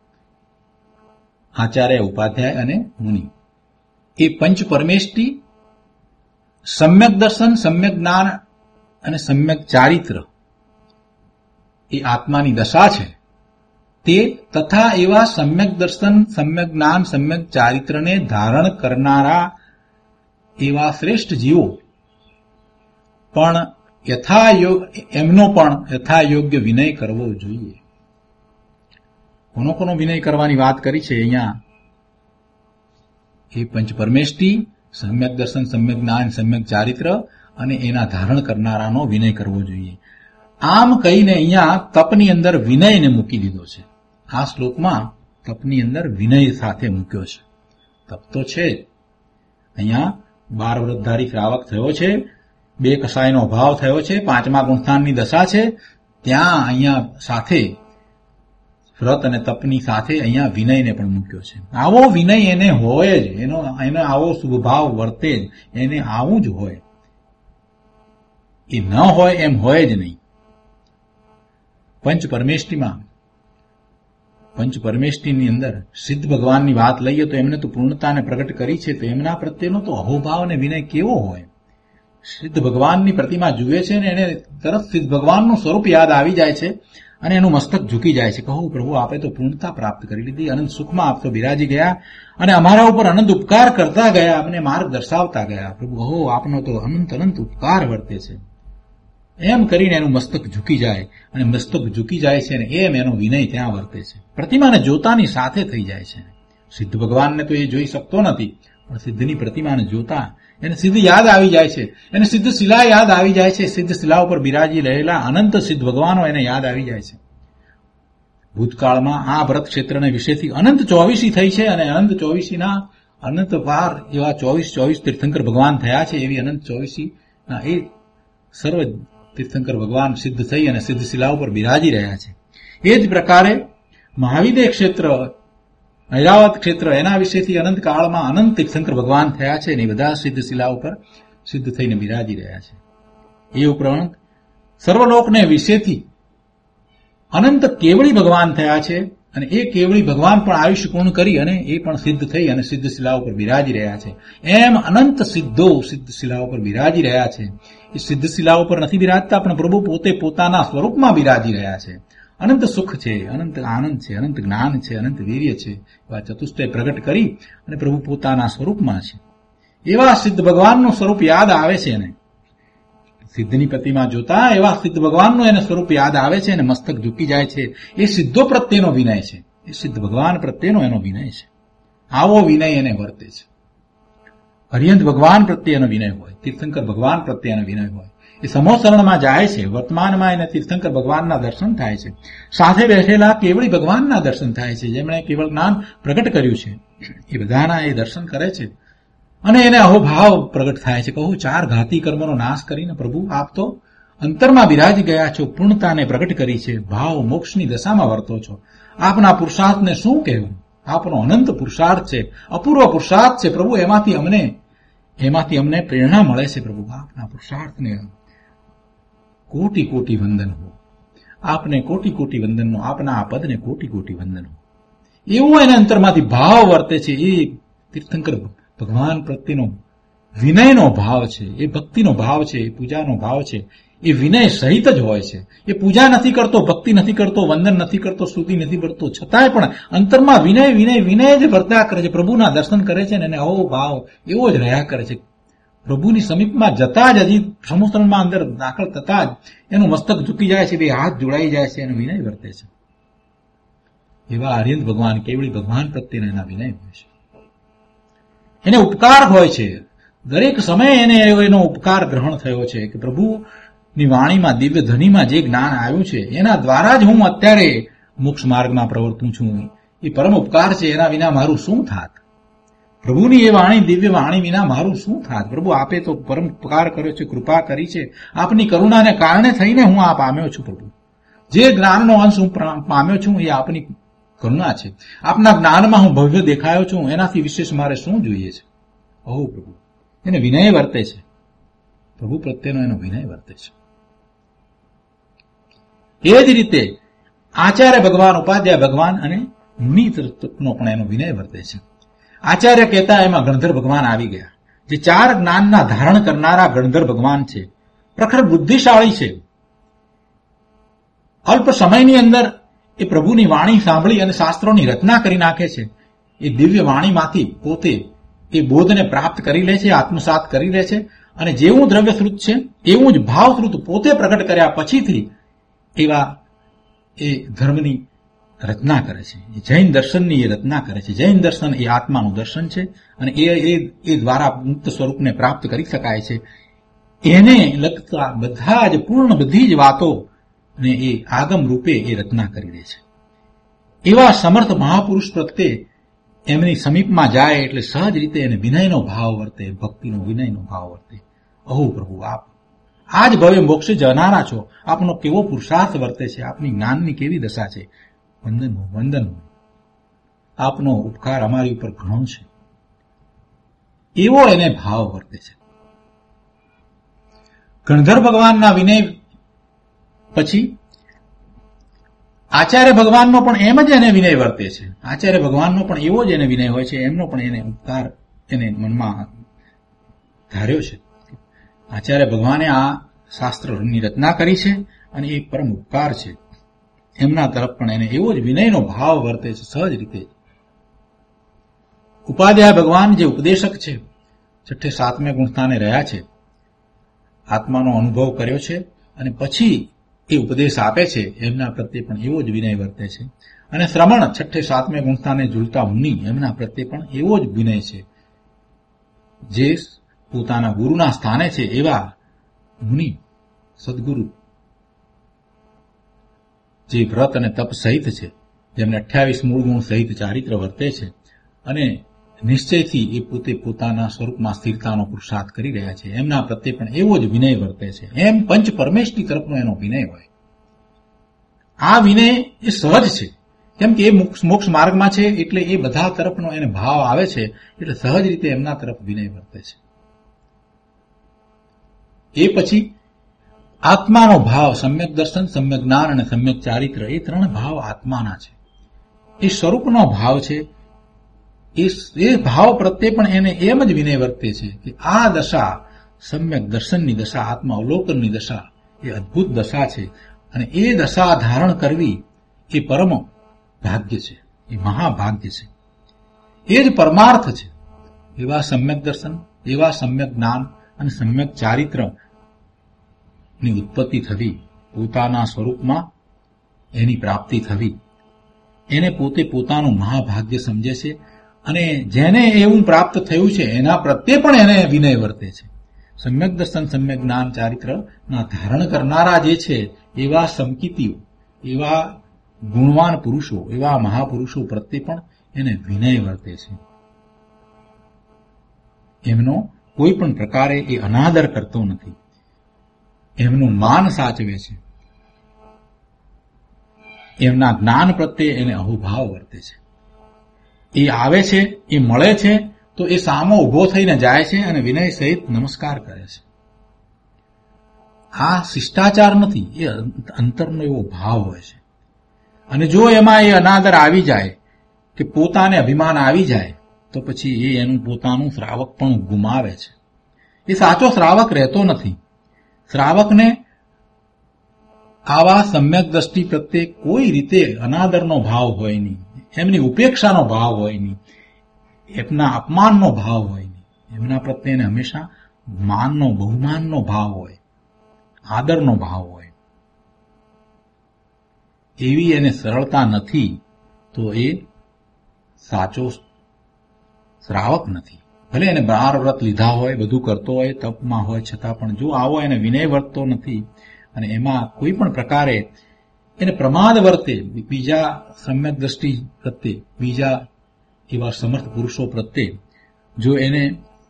આચાર્ય, ઉપાધ્યાય અને મુનિ, એ પંચ પરમેષ્ટિ સમ્યક દર્શન, સમ્યક જ્ઞાન અને સમ્યક ચારિત્ર એ આત્માની દશા છે. તે તથા એવા સમ્યક દર્શન, સમ્યક જ્ઞાન, સમ્યક ચારિત્રને ધારણ કરનારા એવા શ્રેષ્ઠ જીવો પણ યથાયોગ એમનો પણ યથાયોગ્ય વિનય કરવો જોઈએ. કોનો કોનો વિનય કરવાની વાત કરી છે અહીંયા? એ પંચ પરમેષ્ટિ, સમ્યક દર્શન, સમ્યક જ્ઞાન, સમ્યક ચારિત્ર અને એના ધારણ કરનારાનો વિનય કરવો જોઈએ. આમ કહીને અહીંયા તપની અંદર વિનયને મૂકી દીધો છે. આ શ્લોકમાં તપની અંદર વિનય સાથે મૂક્યો છે. તપ તો છે જ. અહીંયા બાર વ્રતધારી શ્રાવક થયો છે, બે કસાયનો અભાવ થયો છે, પાંચમા ગુણસ્થાનની દશા છે, ત્યાં અહીંયા સાથે વ્રત અને તપની સાથે અહીંયા વિનયને પણ મૂક્યો છે. આવો વિનય એને હોય જ, એનો એનો આવો શુભભાવ વર્તે જ, એને આવું જ હોય. એ ન હોય એમ હોય જ નહીં. પંચ પરમેષ્ટિમાં પંચ પરમેષ્ટિની અંદર સિદ્ધ ભગવાનની વાત લઈએ તો એમને તો પૂર્ણતાને પ્રગટ કરી છે, તો એમના પ્રત્યેનો તો અહોભાવ અને વિનય કેવો હોય. સિદ્ધ ભગવાનની પ્રતિમા જુએ છે ને એને તરત સિદ્ધ ભગવાનનું સ્વરૂપ યાદ આવી જાય છે અને એનું મસ્તક ઝૂકી જાય છે. કહું પ્રભુ, આપે તો પૂર્ણતા પ્રાપ્ત કરી લીધી, અનંત સુખમાં આપ તો બિરાજી ગયા અને અમારા ઉપર અનંત ઉપકાર કરતા ગયા, અમને માર્ગ દર્શાવતા ગયા. પ્રભુ, કહો આપનો તો અનંત અનંત ઉપકાર વર્તે છે. એમ કરીને એનું મસ્તક ઝૂકી જાય, અને મસ્તક ઝૂકી જાય છે ને એમ એનો વિનય ત્યાં વર્તે છે. પ્રતિમાને જોતાની સાથે થઈ જાય છે. સિદ્ધ ભગવાનને તો એ જોઈ શકતો નથી, પણ સિદ્ધની પ્રતિમાને જોતા એને સિદ્ધ યાદ આવી જાય છે, એને સિદ્ધ શિલા યાદ આવી જાય છે. સિદ્ધ શિલા ઉપર બિરાજી રહેલા અનંત સિદ્ધ ભગવાનો એને યાદ આવી જાય છે. ભૂતકાળમાં આ ભરત ક્ષેત્રને વિશેથી અનંત ચોવીસી થઈ છે, અને અનંત ચોવીસીના અનંત વાર એવા ચોવીસ ચોવીસ તીર્થંકર ભગવાન થયા છે. એવી અનંત ચોવીસી એ સર્વ તીર્થંકર ભગવાન સિદ્ધ થઈ અને સિદ્ધ શિલા ઉપર બિરાજી રહ્યા છે. એ જ પ્રકારે મહાવિદ્ય ક્ષેત્ર, ઐરાવત ક્ષેત્ર, એના વિશેથી અનંત કાળમાં અનંત તીર્થંકર ભગવાન થયા છે, અને બધા સિદ્ધ શિલા ઉપર સિદ્ધ થઈને બિરાજી રહ્યા છે. એ ઉપરાંત સર્વલોકને વિશેથી અનંત કેવળી ભગવાન થયા છે, અને એ કેવળી ભગવાન પણ આયુષ્ય પૂર્ણ કરી અને એ પણ સિદ્ધ થઈ અને સિદ્ધ શિલા ઉપર બિરાજી રહ્યા છે. એમ અનંત સિદ્ધો સિદ્ધ શિલા ઉપર બિરાજી રહ્યા છે. એ સિદ્ધ શિલા ઉપર નથી બિરાજતા, પણ પ્રભુ પોતે પોતાના સ્વરૂપમાં બિરાજી રહ્યા છે. અનંત સુખ છે, અનંત આનંદ છે, અનંત જ્ઞાન છે, અનંત વીર્ય છે, એવા ચતુષ્ટય પ્રગટ કરી અને પ્રભુ પોતાના સ્વરૂપમાં છે. એવા સિદ્ધ ભગવાનનું સ્વરૂપ યાદ આવે છે એને સિદ્ધની પ્રતિમા જોતા એવા સિદ્ધ ભગવાનનું એને સ્વરૂપ યાદ આવે છે, અને મસ્તક ઝૂકી જાય છે. એ સિદ્ધો પ્રત્યેનો વિનય છે, એ સિદ્ધ ભગવાન પ્રત્યેનો એનો વિનય છે. આવો વિનય એને વર્તે છે. હરિયંત ભગવાન પ્રત્યેનો વિનય હોય, તીર્થંકર ભગવાન પ્રત્યેનો વિનય હોય. એ સમોસરણમાં જાય છે, વર્તમાનમાં એને તીર્થંકર ભગવાનના દર્શન થાય છે. સાથે બેઠેલા કેવળી ભગવાનના દર્શન થાય છે, જેમણે કેવળ જ્ઞાન પ્રગટ કર્યું છે. એ બધાના એ દર્શન કરે છે, અને એને અહોભાવ પ્રગટ થાય છે. કહું, ચાર ઘાતી કર્મોનો નાશ કરીને પ્રભુ આપ તો અંતરમાં બિરાજી ગયા છો, પૂર્ણતાને પ્રગટ કરી છે, ભાવ મોક્ષની દશામાં વર્તો છો. આપના પુરુષાર્થને શું કહેવું? આપનો અનંત પુરુષાર્થ છે, અપૂર્વ પુરુષાર્થ છે પ્રભુ. એમાંથી અમને એમાંથી અમને પ્રેરણા મળે છે પ્રભુ. આપના પુરુષાર્થને કોટી કોટી વંદન હો, આપને કોટી કોટી વંદન હો, આપના આ પદને કોટી કોટી વંદન હો. એવો એને અંતરમાંથી ભાવ વર્તે છે. એ તીર્થંકર ભગવાન પ્રત્યેનો વિનયનો ભાવ છે, એ ભક્તિનો ભાવ છે, એ પૂજાનો ભાવ છે. એ વિનય સહિત જ હોય છે. એ પૂજા નથી કરતો, ભક્તિ નથી કરતો, વંદન નથી કરતો, સ્તુતિ નથી કરતો, છતાંય પણ અંતરમાં વિનય વિનય વિનય જ વર્ત્યા કરે છે. પ્રભુના દર્શન કરે છે ને એને અહો ભાવ એવો જ રહ્યા કરે છે. પ્રભુની સમીપમાં જતા જ, હજી સમુદ્રમાં અંદર દાખલ થતા જ એનું મસ્તક ઝૂકી જાય છે, બે હાથ જોડાઈ જાય છે, એનો વિનય વર્તે છે. એવા આર્યંત ભગવાન, કેવળી ભગવાન પ્રત્યેનો એના વિનય હોય છે. એને ઉપકાર હોય છે. દરેક સમયે એને એનો ઉપકાર ગ્રહણ થયો છે કે પ્રભુની વાણીમાં, દિવ્ય ધ્વનિમાં જે જ્ઞાન આવ્યું છે એના દ્વારા જ હું અત્યારે મોક્ષ માર્ગમાં પ્રવર્તું છું. એ પરમ ઉપકાર છે. એના વિના મારું શું થાત? પ્રભુની એ વાણી, દિવ્ય વાણી વિના મારું શું થાત? પ્રભુ આપે તો પરમ ઉપકાર કર્યો છે, કૃપા કરી છે. આપની કરુણાને કારણે થઈને હું આ પામ્યો છું પ્રભુ. જે જ્ઞાનનો અંશ હું પામ્યો છું એ આપની કરુણા છે. આપના જ્ઞાનમાં હું ભવ્ય દેખાયો છું, એનાથી વિશેષ મારે શું જોઈએ છે? ઓહ પ્રભુ, એને વિનય વર્તે છે. પ્રભુ પ્રત્યેનો એનો વિનય વર્તે છે. એ જ રીતે આચાર્ય ભગવાન, ઉપાધ્યાય ભગવાન અને મુનિ તત્વનો પણ એનો વિનય વર્તે છે. આચાર્ય કહેતા એમાં ગણધર ભગવાન આવી ગયા, જે ચાર જ્ઞાનના ધારણ કરનારા ગણધર ભગવાન છે. પ્રખર બુદ્ધિશાળી છે. અલ્પ સમયની અંદર એ પ્રભુની વાણી સાંભળી અને શાસ્ત્રોની રચના કરી નાખે છે. એ દિવ્ય વાણીમાંથી પોતે એ બોધને પ્રાપ્ત કરી લે છે, આત્મસાત કરી લે છે, અને જેવું દ્રવ્યશ્રુત છે એવું જ ભાવશ્રુત પોતે પ્રગટ કર્યા પછીથી એવા એ ધર્મની રચના કરે છે. એ જૈન દર્શનની એ રચના કરે છે. જૈન દર્શન એ આત્માનું દર્શન છે, અને એ એ દ્વારા મુક્ત સ્વરૂપને પ્રાપ્ત કરી શકાય છે. એને લગતા બધા જ પૂર્ણ બધી જ વાતો ને એ આગમ રૂપે એ રચના કરી દે છે. એવા સમર્થ મહાપુરુષ પ્રત્યે એમની સમીપમાં જાય એટલે સહજ રીતે એને વિનયનો ભાવ વર્તે, ભક્તિનો વિનયનો ભાવ વર્તે. અહો પ્રભુ, આપ આજ ભવે મોક્ષે જનારા છો, આપનો કેવો પુરુષાર્થ વર્તે છે, આપની જ્ઞાનની કેવી દશા છે. વંદન હો, વંદન હો. આપનો ઉપકાર અમારી ઉપર ઘણો છે. એવો એને ભાવ વર્તે છે. ગણધર ભગવાનના વિનય પછી આચાર્ય ભગવાનનો પણ એમ જ એને વિનય વર્તે છે. આચાર્ય ભગવાનનો પણ એવો જ એને વિનય હોય છે. એમનો પણ એને ઉપકાર એને મનમાં ધાર્યો છે. આચાર્ય ભગવાને આ શાસ્ત્રની રચના કરી છે, અને એ પરમ ઉપકાર છે. એમના તરફ પણ એને એવો જ વિનયનો ભાવ વર્તે છે, સહજ રીતે. ઉપાધ્યાય ભગવાન જે ઉપદેશક છે, છઠ્ઠે સાતમે ગુણસ્થાને રહ્યા છે, આત્માનો અનુભવ કર્યો છે, અને પછી એ ઉપદેશ આપે છે એમના પ્રત્યે પણ એવો જ વિનય વર્તે છે. અને શ્રમણ છઠ્ઠે સાતમે ગુણસ્થાને ઝૂલતા મુનિ એમના પ્રત્યે પણ એવો જ વિનય છે. જે પોતાના ગુરુના સ્થાને છે એવા મુનિ સદગુરુ જે વ્રત અને તપ સહિત છે, જેમને અઠ્યાવીસ મૂળ ગુણ સહિત ચારિત્ર વર્તે છે અને નિશ્ચયથી એ પોતે પોતાના સ્વરૂપમાં સ્થિરતાનો પુરુષાર્થ કરી રહ્યા છે, એમના પ્રત્યે પણ એવો જ વિનય વર્તે છે. એમ પંચ પરમેશની તરફનો એનો વિનય હોય. આ વિનય એ સહજ છે, કેમ કે એ મોક્ષ માર્ગમાં છે એટલે એ બધા તરફનો એને ભાવ આવે છે, એટલે સહજ રીતે એમના તરફ વિનય વર્તે છે. એ પછી આત્માનો ભાવ, સમ્યક દર્શન, સમ્યક જ્ઞાન અને સમ્યક ચારિત્ર, એ ત્રણ ભાવ આત્માના છે. એ સ્વરૂપનો ભાવ છે. એ ભાવ પ્રત્યે પણ એને એમ જ વિનય વર્તે છે કે આ દશા સમ્યક દર્શનની દશા, આત્મા અવલોકનની દશા એ અદ્ભુત દશા છે અને એ દશા ધારણ કરવી એ પરમ ભાગ્ય છે, એ મહાભાગ્ય છે, એ જ પરમાર્થ છે. એવા સમ્યક દર્શન, એવા સમ્યક જ્ઞાન અને સમ્યક ચારિત્ર ની ઉત્પત્તિ થવી, પોતાના સ્વરૂપમાં એની પ્રાપ્તિ થવી, એને પોતે પોતાનું મહાભાગ્ય સમજે છે અને જેને એવું પ્રાપ્ત થયું છે એના પ્રત્યે પણ એને વિનય વર્તે છે. સમ્યક દર્શન, સમ્યક જ્ઞાન, ચારિત્રના ધારણ કરનારા જે છે એવા સંકિતિઓ, એવા ગુણવાન પુરુષો, એવા મહાપુરુષો પ્રત્યે પણ એને વિનય વર્તે છે. એમનો કોઈ પણ પ્રકારે એ અનાદર કરતો નથી, એમનું માન સાચવે છે, એમના જ્ઞાન પ્રત્યે એને અહોભાવ વર્તે છે. એ આવે છે, એ મળે છે તો એ સામો ઉભો થઈને જાય છે અને વિનય સહિત નમસ્કાર કરે છે. આ શિષ્ટાચાર નથી, એ અંતરનો એવો ભાવ હોય છે. અને જો એમાં એ અનાદર આવી જાય કે પોતાને અભિમાન આવી જાય તો પછી એ એનું પોતાનું શ્રાવક પણ ગુમાવે છે. એ સાચો શ્રાવક રહેતો નથી. શ્રાવકને આવા સમ્યક દ્રષ્ટિ પ્રત્યે કોઈ રીતે અનાદરનો ભાવ હોય નહીં, એમની ઉપેક્ષાનો ભાવ હોય નહીં, એમના અપમાનનો ભાવ હોય નહીં. એમના પ્રત્યે એને હંમેશા માનનો, બહુમાનનો ભાવ હોય, આદરનો ભાવ હોય. એવી એને સરળતા નથી તો એ સાચો શ્રાવક નથી. ભલે એને બાર વ્રત લીધા હોય, બધું કરતો હોય, તપમાં હોય, છતાં પણ જો આવો એને વિનય વર્તતો નથી અને એમાં કોઈ પણ પ્રકારે એને પ્રમાદ વર્તે બીજા સમ્યક દ્રષ્ટિ પ્રત્યે, બીજા એવા સમર્થ પુરુષો પ્રત્યે જો એને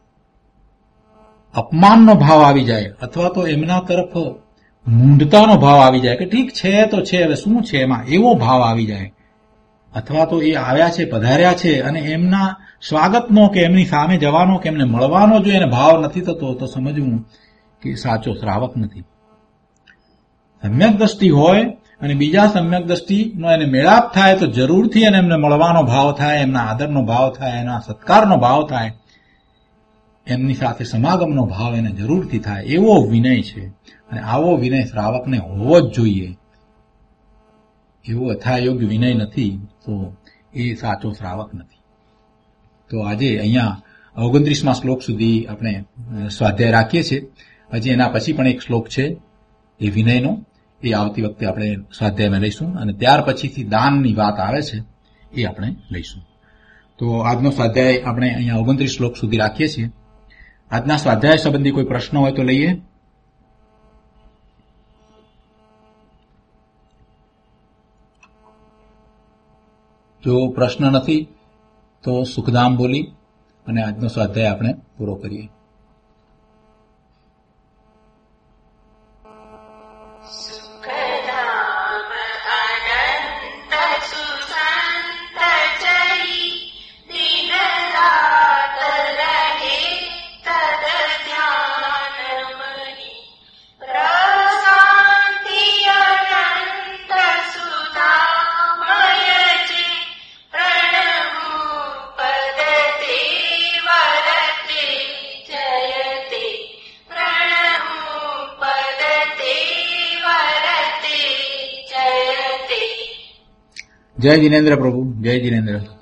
અપમાનનો ભાવ આવી જાય અથવા તો એમના તરફ મૂંઢતાનો ભાવ આવી જાય કે ઠીક છે તો છે, હવે શું છે એમાં, એવો ભાવ આવી જાય, અથવા તો એ આવ્યા છે, પધાર્યા છે અને એમના સ્વાગતનો કે એમની સામે જવાનો કે એમને મળવાનો જો એને ભાવ નથી થતો તો સમજવું કે સાચો શ્રાવક નથી. સમ્યક દ્રષ્ટિ હોય અને બીજા સમ્યક દ્રષ્ટિનો એને મેળાપ થાય તો જરૂરથી એને એમને મળવાનો ભાવ થાય, એમના આદરનો ભાવ થાય, એના સત્કારનો ભાવ થાય, એમની સાથે સમાગમનો ભાવ એને જરૂરથી થાય. એવો વિનય છે અને આવો વિનય શ્રાવકને હોવો જ જોઈએ. એવો યથાયોગ્ય વિનય નથી તો એ સાચો શ્રાવક નથી. તો આજે અહીંયા ઓગણત્રીસમાં શ્લોક સુધી આપણે સ્વાધ્યાય રાખીએ છીએ. હજી એના પછી પણ એક શ્લોક છે એ વિનયનો, એ આવતી વખતે આપણે સ્વાધ્યાયમાં લઈશું અને ત્યાર પછીથી દાનની વાત આવે છે એ આપણે લઈશું. તો આજનો સ્વાધ્યાય આપણે અહીંયા ઓગણત્રીસ શ્લોક સુધી રાખીએ છીએ. આજના સ્વાધ્યાય સંબંધી કોઈ પ્રશ્ન હોય તો લઈએ. જો પ્રશ્ન નથી તો સુખધામ બોલી અને આજનો સ્વાધ્યાય આપણે પૂરો કરીએ. જય જિનેન્દ્ર પ્રભુ, જય જિનેન્દ્ર.